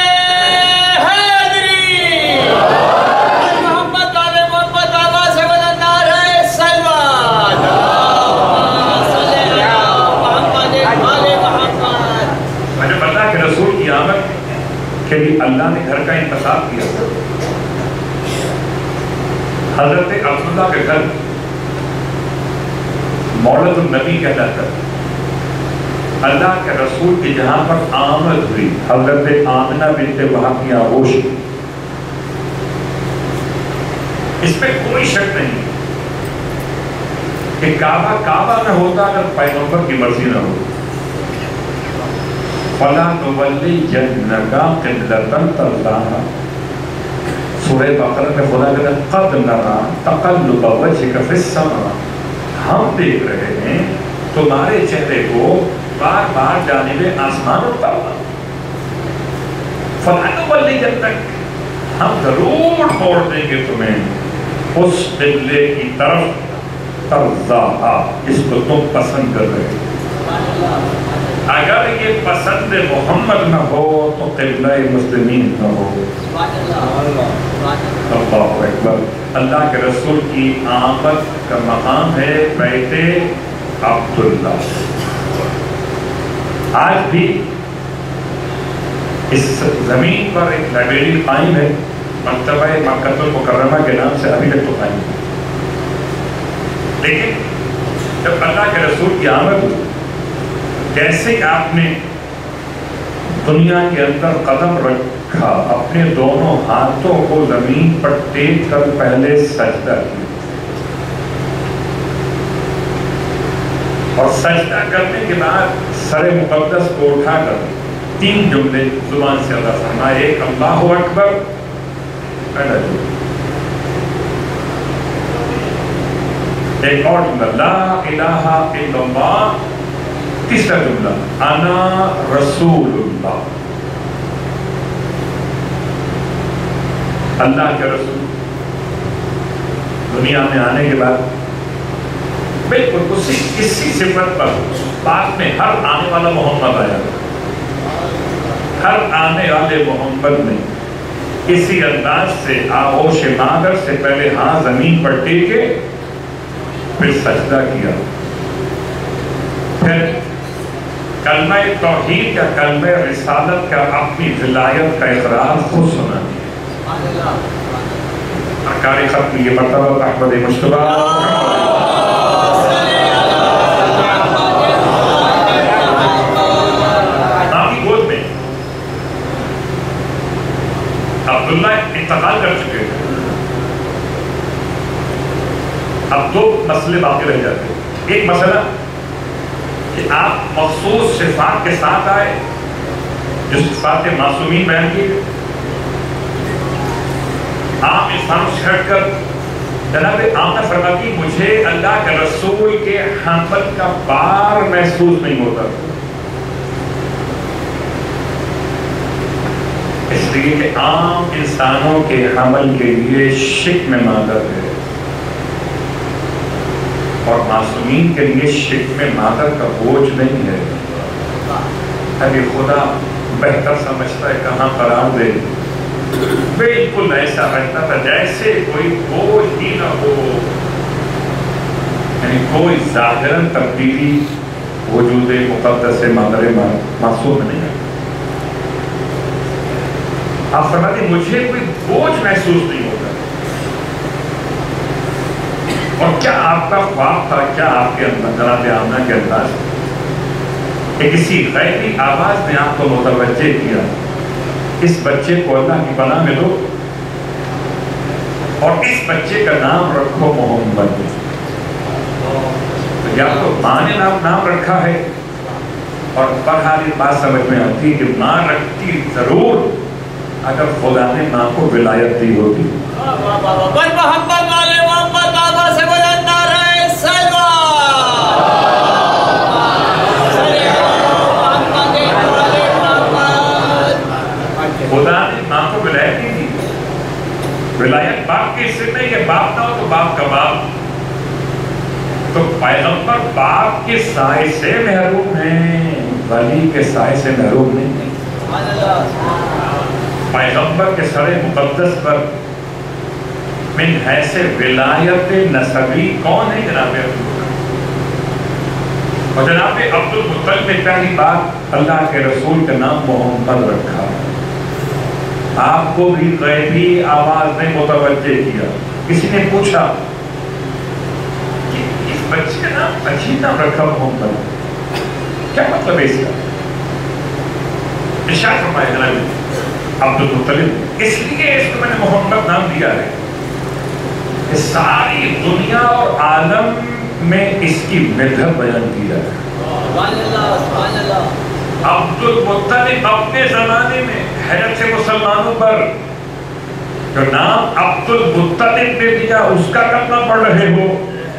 مجھے پتا کہ رسول کی آمد کہ اللہ نے گھر کا انتخاب کیا. حضرت عبداللہ کے گھر مولد النبی کہلاتا ہے. اللہ کے رسول کی جہاں پر آمد ہوئی حضرت آمنہ بنت وہب کی آغوش, اس پہ کوئی شک نہیں. کہ کعبہ کعبہ نہ ہوتا اگر پیغمبر کی مرضی نہ ہو. فَلَا نُوَلِّيَنَّكَ قِبْلَةً تَرْضَاهَا. سورہ بقرہ میں خدا کہتا ہے قَدْ نَرَىٰ تَقَلُّبَ وَجْهِكَ فِي السَّمَاءِ. ہم دیکھ رہے ہیں تمہارے چہرے کو بار بار جانب آسمان اٹھتا ہوا. فَلَا نُوَلِّيَنَّكَ. ہم ضرور موڑ دیں گے تمہیں اس قبلے کی طرف ترضاہا جس کو تم پسند کر رہے ہو. اگر یہ پسند محمد نہ ہو تو قبلہ مسلمین نہ ہو. اللہ اکبر. اللہ کے رسول کی آمد کا مقام ہے بیت عبداللہ. آج بھی اس زمین پر ایک لائبریری قائم ہے مکتبہ مکہ المکرمہ کے نام سے ابھی تک تو قائم ہے. لیکن جب اللہ کے رسول کی آمد ہوئی جیسے آپ نے دنیا کے اندر قدم رکھا اپنے دونوں ہاتھوں کو زمین پر ٹیک کر پہلے سجدہ کیا اور سجدہ کرنے کے بعد سر مقدس کو اٹھا کر تین جملے زبان سے ادا فرمائے. ایک اللہ اکبر پہلا جملہ, ایک اور جملہ لا الہ الا اللہ, تیسرا جملہ انا رسول اللہ. اللہ کے رسول دنیا میں آنے کے بعد بالکل اسی اسی صفت پر بعد میں ہر آنے والا محمد آیا. ہر آنے والے محمد نے اسی انداز سے آغوش مادر سے پہلے ہاں زمین پر ٹیکے پھر سجدہ کیا, پھر کلمہ توحید یا کلمہ رسالت کا اپنی ولایت کا اقرار خود سنا دیا. ارکان ختم یہ مرتبہ احمد مجتبیٰ آپ کی گود میں عبداللہ انتقال کر چکے ہیں. اب دو مسئلے باقی رہ جاتے ہیں. ایک مسئلہ کہ آپ مخصوص صفات کے ساتھ آئے جو صفات معصومین بیان کی, آپ اسلام چھڑ کر جناب آمنہ فرماتی مجھے اللہ کے رسول کے حمل کا بار محسوس نہیں ہوتا, اس لیے کہ عام انسانوں کے حمل کے لیے شکم مادر ہے اور معصومین کے لیے شکم مادر کا بوجھ نہیں ہے. ابھی خدا بہتر سمجھتا ہے کہاں قرار دے. بالکل ایسا لگتا تھا جیسے کوئی بوجھ ہی نہ ہو, یعنی کوئی ظاہراً تبدیلی وجود مقدس مادر معصوم نہیں ہے. آپ فرماتے مجھے کوئی بوجھ محسوس نہیں ہوتا. اور کیا آپ کا خواب تھا, کیا آپ کے اندر جناب آمنہ کے انداز کہ کسی غیبی آواز نے آپ کو متوجہ کیا اس بچے کو اللہ کی پناہ میں دو اور اس بچے کا نام رکھو محمد. تو یا تو ماں نے نام نام رکھا ہے, اور بہرحال یہ بات سمجھ میں آتی ہے کہ ماں رکھتی ضرور اگر خدا نے ماں کو ولایت دی ہوتی. محمد والے محمد بابا سے بلند نعرہ سلوہ. خدا نے ماں کو ولایت دی تھی. ولایت باپ کے حصے میں, یہ باپ نہ ہو تو باپ کا باپ. تو پیغمبر باپ کے سائے سے محروم ہیں, ولی کے سائے سے محروم نہیں ہیں. پیغمبر کے سر مقدس پر من حیث ولایت نسبی کون ہے؟ جناب عبدالمطلب. اور جناب عبدالمطلب نے پہلی بات اللہ کے رسول کا نام محمد رکھا. آپ کو بھی غیبی آواز نے متوجہ کیا. کسی نے پوچھا کہ اس بچے کا نام عجیب نام رکھا محمد, کیا مطلب ہے اس کا؟ ارشاد فرمایا جناب عبدالمطلب اس لیے اس کو میں نے محمد نام دیا ہے کہ ساری دنیا اور عالم میں اس کی مدحت بیان کی جائے. عبد المطلب اپنے زمانے میں حیرت سے مسلمانوں پر جو نام عبد المطلب نے دیا اس کا کلمہ پڑھ رہے ہو.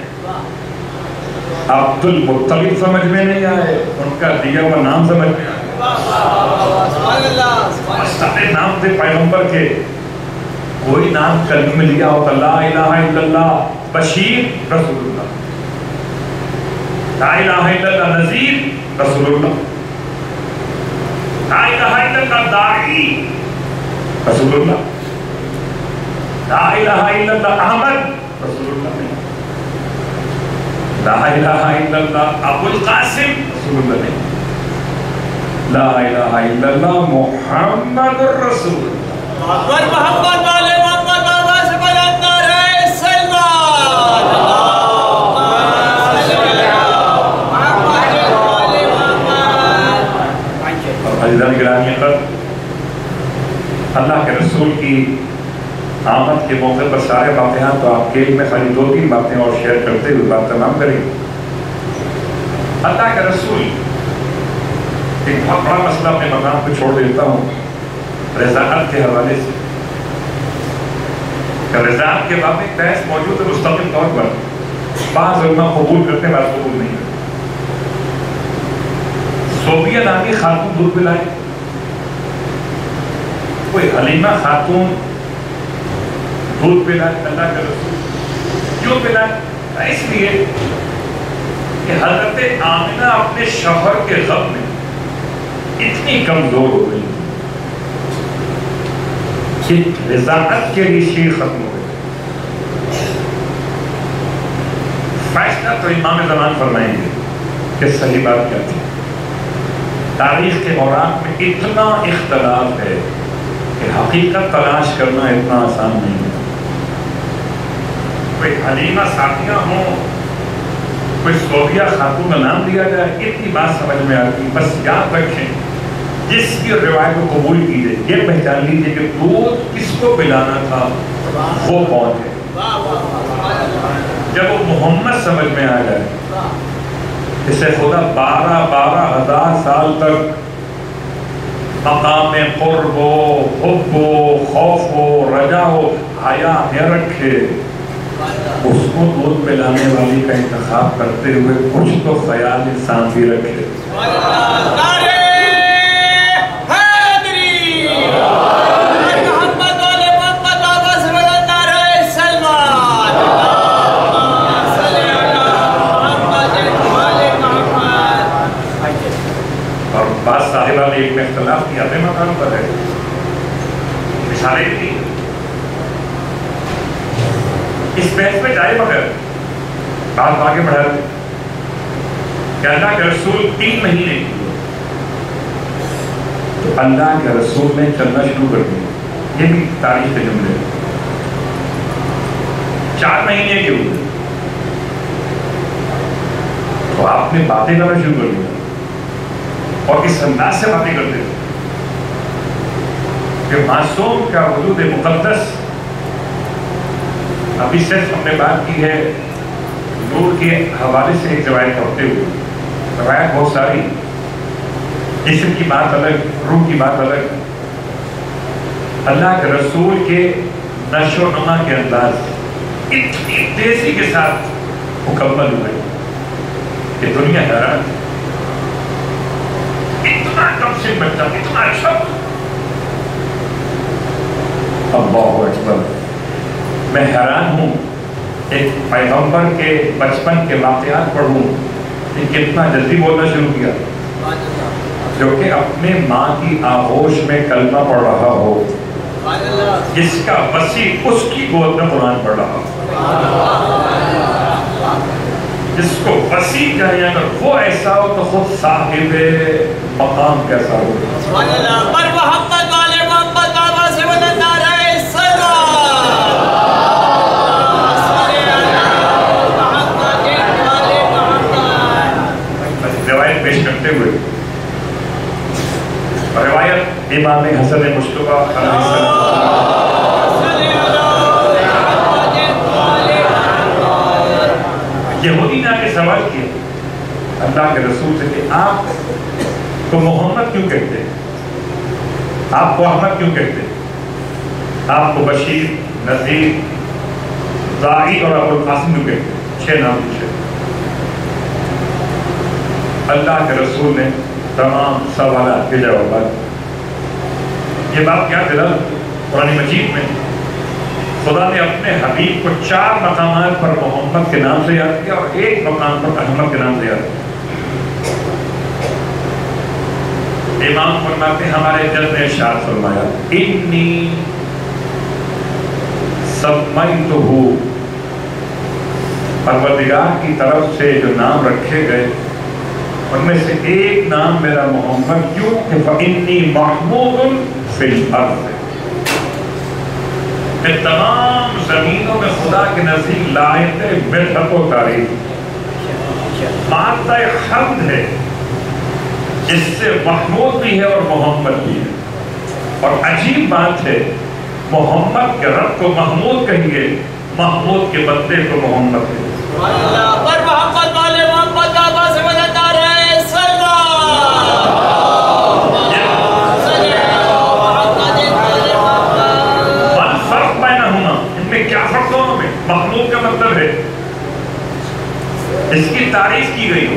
عبد المطلب سمجھ میں نہیں آئے, ان کا دیا ہوا نام سمجھ میں آئے. سارے نام تھے پیغمبر کے, کوئی نام کلمہ میں لیا ہوتا لا الہ الا اللہ بشیر رسول اللہ, لا الہ الا اللہ نذیر رسول اللہ, لا الہ الا اللہ داعی رسول اللہ, لا الہ الا اللہ احمد رسول اللہ, لا الہ الا اللہ ابو القاسم رسول اللہ نہیں, لا الہ الا اللہ محمد الرسول اللہ. اکبر محمد والے محمد بابا سے بلند نعرہ سلمان. عزیزان گرامی قدر, اللہ کے رسول کی آمد کے موقع پر سارے واقعات تو آپ کے میں خالی دو تین باتیں اور شیئر کرتے ہوئے بات تمام کریں. اللہ کے رسول ایک بہت بڑا مسئلہ اپنے مقام پہ چھوڑ دیتا ہوں رضاعت کے حوالے سے. رضاعت کے باب میں بحث موجود ہے مستقل طور پر, بعض علماء قبول کرتے ہیں بعض قبول نہیں کرتے. صوفیہ نامی خاتون دودھ پلائے, کوئی حلیمہ خاتون دودھ پلائے اللہ کے رسول. کیوں پلائے؟ اس لیے کہ حضرت آمنہ اپنے شوہر کے غم میں اتنی کمزور ہو گئی کہ رضاعت کے لیے شیر ختم ہو گئی. فیصلہ تو امام زمان فرمائیں گے کہ صحیح بات کیا تھی. تاریخ کے اوراق میں اتنا اختلاف ہے کہ حقیقت تلاش کرنا اتنا آسان نہیں ہے. کوئی حلیمہ ساتھیاں ہوں, کوئی صوفیہ خاتون کا نام دیا جائے, اتنی بات سمجھ میں آتی. بس یاد رکھیں جس کی روایت کو قبول کیجیے, یہ پہچان لیجیے کہ دودھ کس کو پلانا تھا, وہ کون ہے. جب وہ محمد سمجھ میں آ جائے, اسے خدا بارہ بارہ ہزار سال تک مقام قرب و حب و خوف و رجا و حیا نہ رکھے, اس کو دودھ پلانے والی کا انتخاب کرتے ہوئے کچھ تو خیال انسان بھی رکھے. اور بعض صاحبہ نے ایک میں اختلاف کیا اپنے مقام پر ہے, مثالیں تھی. اس بحث میں جائے مگر بات آگے بڑھا رہے کہ اللہ کے رسول تین مہینے کی, تو اللہ کے رسول نے چلنا شروع کر دیا. یہ بھی تاریخ کے جملے چار مہینے کے ہوئے تو آپ نے باتیں کرنا شروع کر دیا, اور اس انداز سے باتیں کرتے تھے کہ معصوم کا وجود مقدس. ابھی صرف ہم نے بات کی ہے نور کے حوالے سے ایک روایت پڑھتے ہوئے, روایت بہت ساری, جسم کی بات الگ, روح کی بات الگ. اللہ کے رسول کے نشو و نما کے انداز اتنی تیزی کے ساتھ مکمل ہوئے کہ دنیا حیران. اتنا کم سے بچہ, اتنا اچھا. اللہ اکبر. میں حیران ہوں, ایک پیغمبر کے بچپن کے واقعات پڑھوں کہ کتنا جلدی بولنا شروع کیا, جو کہ اپنے ماں کی آغوش میں کلمہ پڑھ رہا ہو, جس کا وسیع اس کی گود میں قرآن پڑھ رہا ہو, جس کو وسیع کہیں اگر وہ ایسا ہو تو خود صاحب مقام کیسا ہو. پر محمد والے محمد بابا سے بلند نعرہ سلمان. روایت پیش کرتے ہوئے, روایت امام حسن مصطفیٰ علیہ السلام یہودی نے آگے سوال کیا اللہ کے رسول سے کہ آپ کو محمد کیوں کہتے ہیں؟ آپ کو احمد کیوں کہتے ہیں؟ آپ کو بشیر، نذیر، داعی اور ابو القاسم کیوں کہتے ہیں؟ چھ نام پوچھے۔ اللہ کے رسول نے تمام سوالات کے جوابات۔ یہ بات کیا دلا قرآن مجید میں خدا نے اپنے حبیب کو چار مقامات پر محمد کے نام سے یاد کیا اور ایک مقام پر احمد کے نام سے یاد کیا۔ امام فرماتے ہیں ہمارے جد نے ارشاد فرمایا انی سمیتہ، پروردگار کی طرف سے جو نام رکھے گئے ان میں سے ایک نام میرا محمد کیوں کہ فإنی محمود فی الارض، کہ تمام زمینوں میں خدا کے نزدیک لائق مدحت و تعریف، مادہ حمد ہے جس سے محمود بھی ہے اور محمد بھی ہے۔ اور عجیب بات ہے محمد کے رب کو محمود کہیے، محمود کے بندے کو محمد کہیے۔ اللہ پر محمد والے محمد آبا سے مدد آ رہے ہیں فرق بینہما، ان میں کیا فرق دونوں میں؟ محمود کا مطلب ہے اس کی تعریف کی گئی ہو،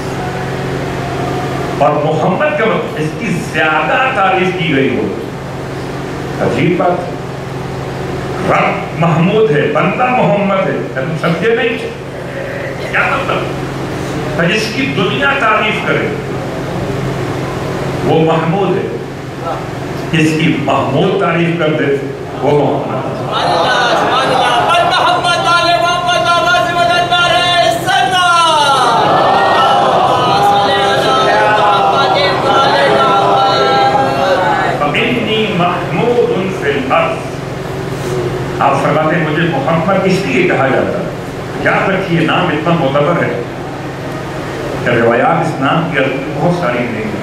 اور محمد کا مطلب اس کی زیادہ تعریف کی گئی ہو۔ عجیب بات، رب محمود ہے، بندہ محمد ہے، تم سمجھے نہیں کیا مطلب؟ جس کی دنیا تعریف کرے وہ محمود ہے، جس کی محمود تعریف کر دے وہ محمد۔ پر محمد والے محمد آبا سے مدد آ رہے ہیں فإنی محمود فی الارض۔ آپ فرماتے ہیں مجھے محمد اس لیے کہا جاتا ہے، یاد رکھیے نام اتنا معتبر ہے کہ روایات اس نام کی بہت ساری نہیں ہیں۔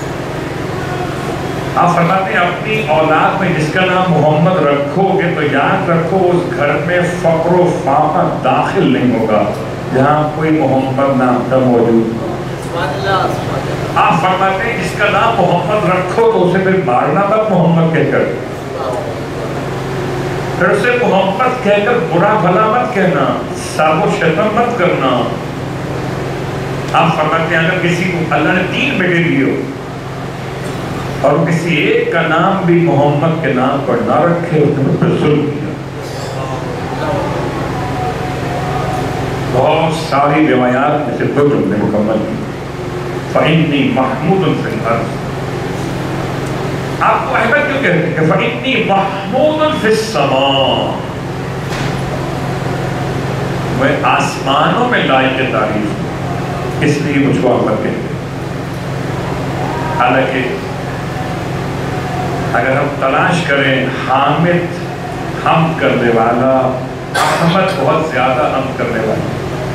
آپ فرماتے ہیں اپنی اولاد میں جس کا نام محمد رکھو گے تو یاد رکھو اس گھر میں فقر و فاقہ داخل نہیں ہوگا جہاں کوئی محمد نام کا موجود ہو۔ آپ فرماتے ہیں جس کا نام محمد رکھو تو اسے پھر مارنا مت محمد کہہ کر، پھر اسے محمد کہہ کر برا بھلا مت کہنا، ساب و شتم مت کرنا۔ آپ فرماتے ہیں اگر کسی کو اللہ نے تین بیٹے دیے ہو اور کسی ایک کا نام بھی محمد کے نام پر نہ رکھے اس نے پر ظلم کیا۔ بہت ساری روایات میں سے دو جملے مکمل کی، فإنی محمود فی الارض۔ آپ کو احمد کیوں کہتے ہیں کہ فإنی محمود فی السماء، میں آسمانوں میں لائق تعریف ہوں، اس لیے مجھ کو احمد کہتے ہیں۔ حالانکہ اگر ہم تلاش کریں حامد حمد کرنے والا، احمد بہت زیادہ حمد کرنے والا،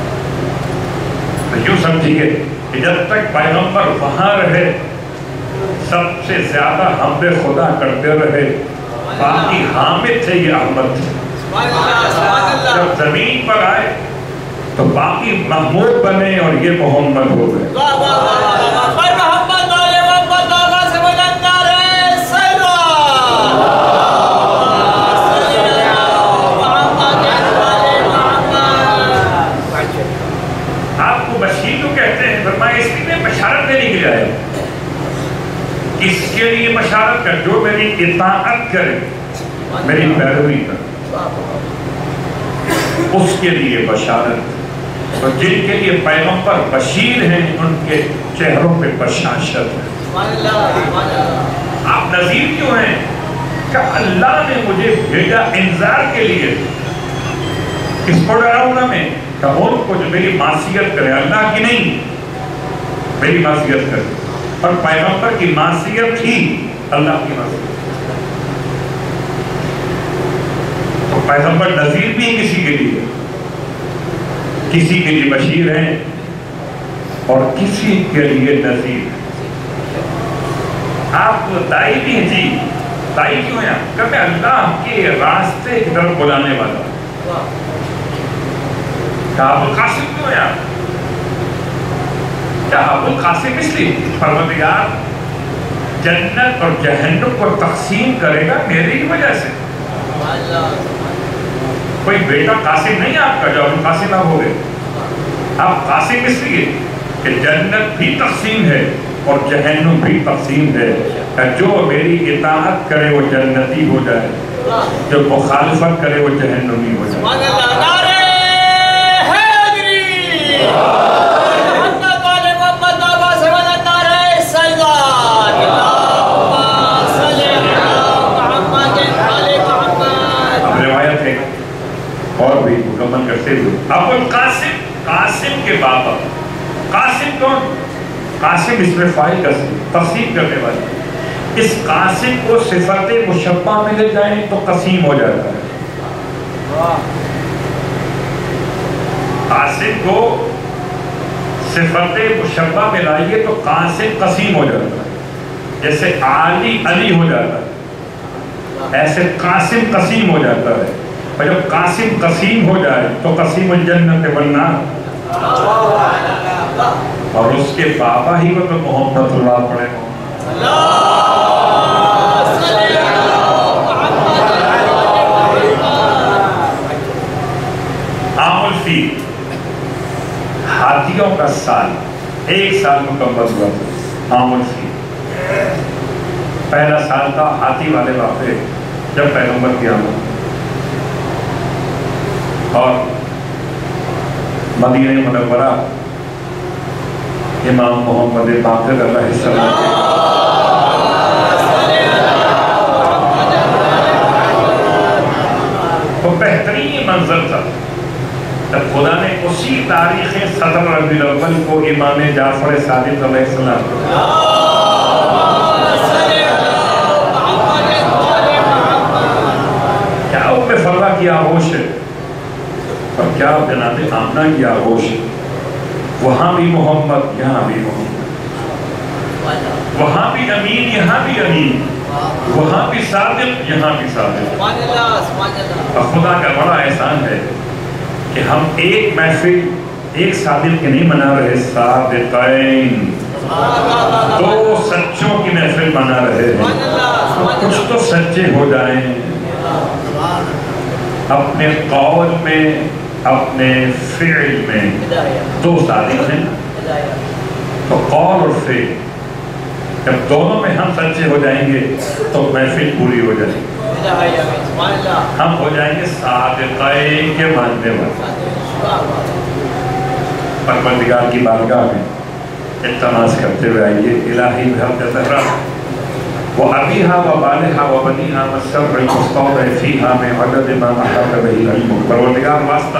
تو یوں سمجھیے کہ جب تک پیغمبر وہاں رہے سب سے زیادہ حمد خدا کرتے رہے، باقی حامد تھے یہ احمد تھے۔ جب زمین پر آئے تو باقی محمود بنے اور یہ محمد ہو گئے۔ پر محمد والے محمد آبا سے مدد آ رہے ہیں آپ کو بشیر کو کہتے ہیں، فرمایا اس لیے بشارت دینے کے لیے آئے، اس کے لیے بشارت کر جو میری اطاعت کرے، میری پیروی کر، اس کے لیے بشارت۔ اور جن کے لیے پیغمبر بشیر ہیں ان کے چہروں پہ بشاشت ہے۔ آپ نذیر کیوں ہیں؟ کہ اللہ نے مجھے بھیجا انذار کے لیے، کس کو ڈراؤں میں کہ ان کو جو میری معصیت کرے، اللہ کی نہیں میری معصیت کرے، اور پیغمبر کی معصیت ہی اللہ کی معصیت۔ تو پیغمبر نذیر بھی کسی کے لیے، کسی کے لیے بشیر ہیں اور کسی کے لیے نذیر۔ آپ دائی بھی ہیں، جی دائی کیوں ہیں؟ کہ میں اللہ کے راستے کی طرف بلانے والا، کہا ابو القاسم کیوں ہے آپ؟ کیا ابو القاسم اس لیے پروردگار جنت اور جہنم کو تقسیم کرے گا میری ہی وجہ سے. کوئی بیٹا قاسم نہیں آپ کا جو ابو القاسم آپ ہو گئے. آپ قاسم اس لیے کہ جنت بھی تقسیم ہے اور جہنم بھی تقسیم ہے. جو میری اطاعت کرے وہ جنتی ہو جائے, جو مخالفت کرے وہ جہنمی ہو جائے. اب روایت ہے اور بھی مکمل کرتے ہوئے ابو القاسم, قاسم کے بابا. قاسم کون؟ قاسم اس میں فائل کا تقسیم کرنے والے. اس قاسم کو صفت مشبہ میں لے جائیں تو قسیم ہو جاتا ہے. قاسم کو صفت مشبہ میں لائیے تو قاسم قسیم ہو جاتا ہے. جیسے علی علی ہو جاتا ہے, ایسے قاسم قسیم ہو جاتا ہے. اور جب قاسم قسیم ہو جائے تو قسیم الجنت والنار. اور اس کے بابا ہی کو تو محمد اللہ پڑھے ہوں. عام الفیل, ہاتھیوں کا سال, ایک سال مکمل ہوا تھا. عام الفیل پہلا سال تھا ہاتھی والے واقعے جب پیغمبر کی آمد, اور مدینہ منورہ امام محمد باقر علیہ السلام تو بہترین منظر تھا جب خدا نے اسی تاریخ صدر ربیع الاول کو امام جعفر صادق علیہ السلام کیا ام فرح کی آغوش ہے اور کیا جناب آمنہ کی آغوش ہے. وہاں بھی محمد, یہاں بھی محمد, وہاں بھی امین, یہاں بھی امین, وہاں بھی صادق, یہاں بھی صادق. اور خدا کا بڑا احسان ہے کہ ہم ایک محفل ایک صادق کے نہیں منا رہے, صادقین دو سچوں کی محفل منا رہے ہیں. کچھ تو سچے ہو جائیں اپنے قول میں, اپنے فعل میں. دو صادق ہیں تو قول اور فعل, جب دونوں میں ہم سچے ہو جائیں گے تو محفل پوری ہو جائے گی. ہم ہو جائیں گے صادقین کے ماننے والے. پروردگار کی بارگاہ میں التماس کرتے ہوئے آئیے, الہی بحق زہرا وَأَبِيهَا وَبَالِهَا وَبَنِيهَا وَالسَّرِّ الْمُسْتَوْضِعِ فِيهَا مِنْ عَدَدِ مَا أَحَاطَ بِهِ عِلْمُهُ. پروردگار واسطہ,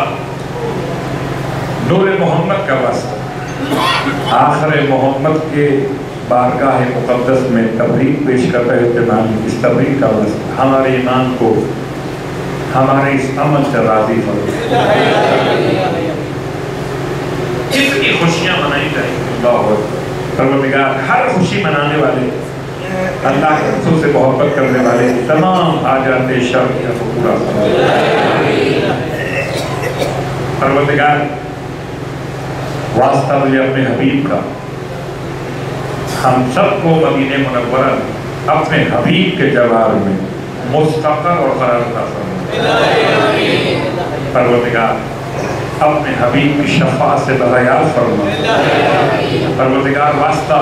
نور محمد کا واسطہ, آخر محمد کے بارگاہ مقدس میں تبریک پیش کرتا ہے. اہتمام اس تبریک کا واسطہ ہمارے ایمان کو ہمارے اس عمل سے راضی فرمائے. کتنی خوشیاں منائی جائیں گی. اللہ پروردگار ہر خوشی منانے والے, اللہ کے رسول سے محبت کرنے والے تمام حاجات شرعیہ کو پورا فرمائے. پروردگار واسطہ مجھے اپنے حبیب کا, ہم سب کو مدینہ منورہ اپنے حبیب کے جوار میں مستقر اور قرار عطا فرمائے. پروردگار اپنے حبیب کی شفاعت سے بغیار فرمائے. پروردگار واسطہ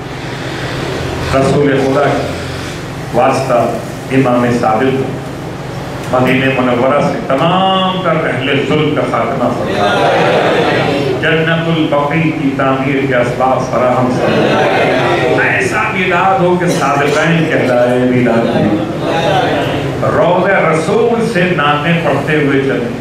رسول خدا واسطہ امام صادق مدینہ منورہ سے تمام تر اہل ظلم کا خاتمہ فرمائے. جنت البقیع کی تعمیر کے اسباب فراہم فرمائے. ایسا میلاد ہو کہ صادقین کہلائے میلاد میں روض رسول سے نعتیں پڑھتے ہوئے چلیں.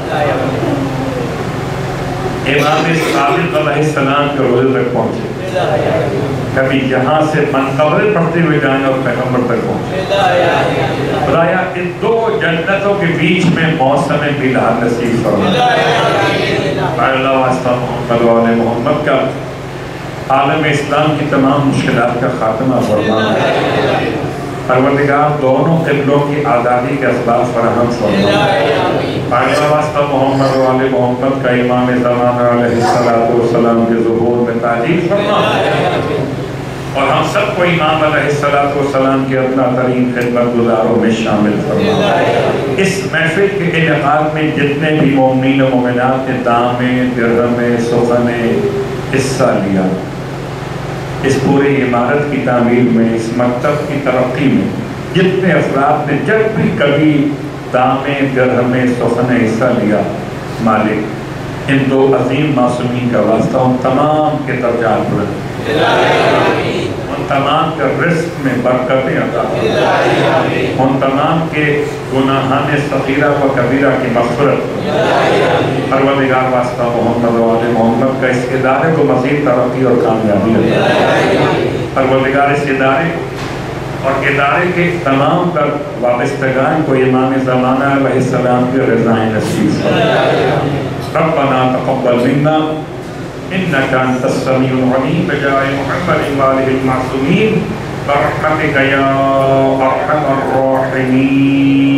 امام صادق علیہ السلام کے روضے تک پہنچے, کبھی یہاں سے منقبریں پڑھتے ہوئے جائیں اور پیغمبر تک پہنچے. خدایا ان دو جنتوں کے بیچ میں موسم میلاد نصیب فرمائے. اللہ واسطہ محمد و آل محمد کا عالم اسلام کی تمام مشکلات کا خاتمہ فرمائے. پروردگار دونوں قبلوں کی آزادی کے اسباب فراہم فرما۔ پانچواں واسطہ محمد و آل محمد کا امام زمانہ علیہ السلام کے ظہور میں تاجیل فرما، اور ہم سب کو امام علیہ السلام کے ادنا ترین خدمت گزاروں میں شامل فرما۔ اس محفل کے انعقاد میں جتنے بھی مومنین و مومنات نے دامیں، درہمیں، سخنیں حصہ لیا، اس پوری عمارت کی تعمیر میں، اس مکتب کی ترقی میں جتنے افراد نے جب بھی کبھی دامیں، درہمیں، سخنیں حصہ لیا، مالک ان دو عظیم معصومین کا واسطہ ان تمام کے درجات بلند، ان تمام کے رزق میں برکتیں عطا فرما، ان تمام کے گناہان صغیرہ و کبیرہ کی مغفرت، پروردگار واسطہ محمد و آل محمد کا اس ادارے کو مزید ترقی اور کامیابی عطا، پروردگار اس ادارے اور ادارے کے تمام تر وابستگان کو امام زمانہ علیہ السلام کی رضائیں نصیب فرما۔ ربنا تقبل منا انك انت السميع العليم بجاه محمد وآله المعصومين برحمتك يا ارحم الراحمين۔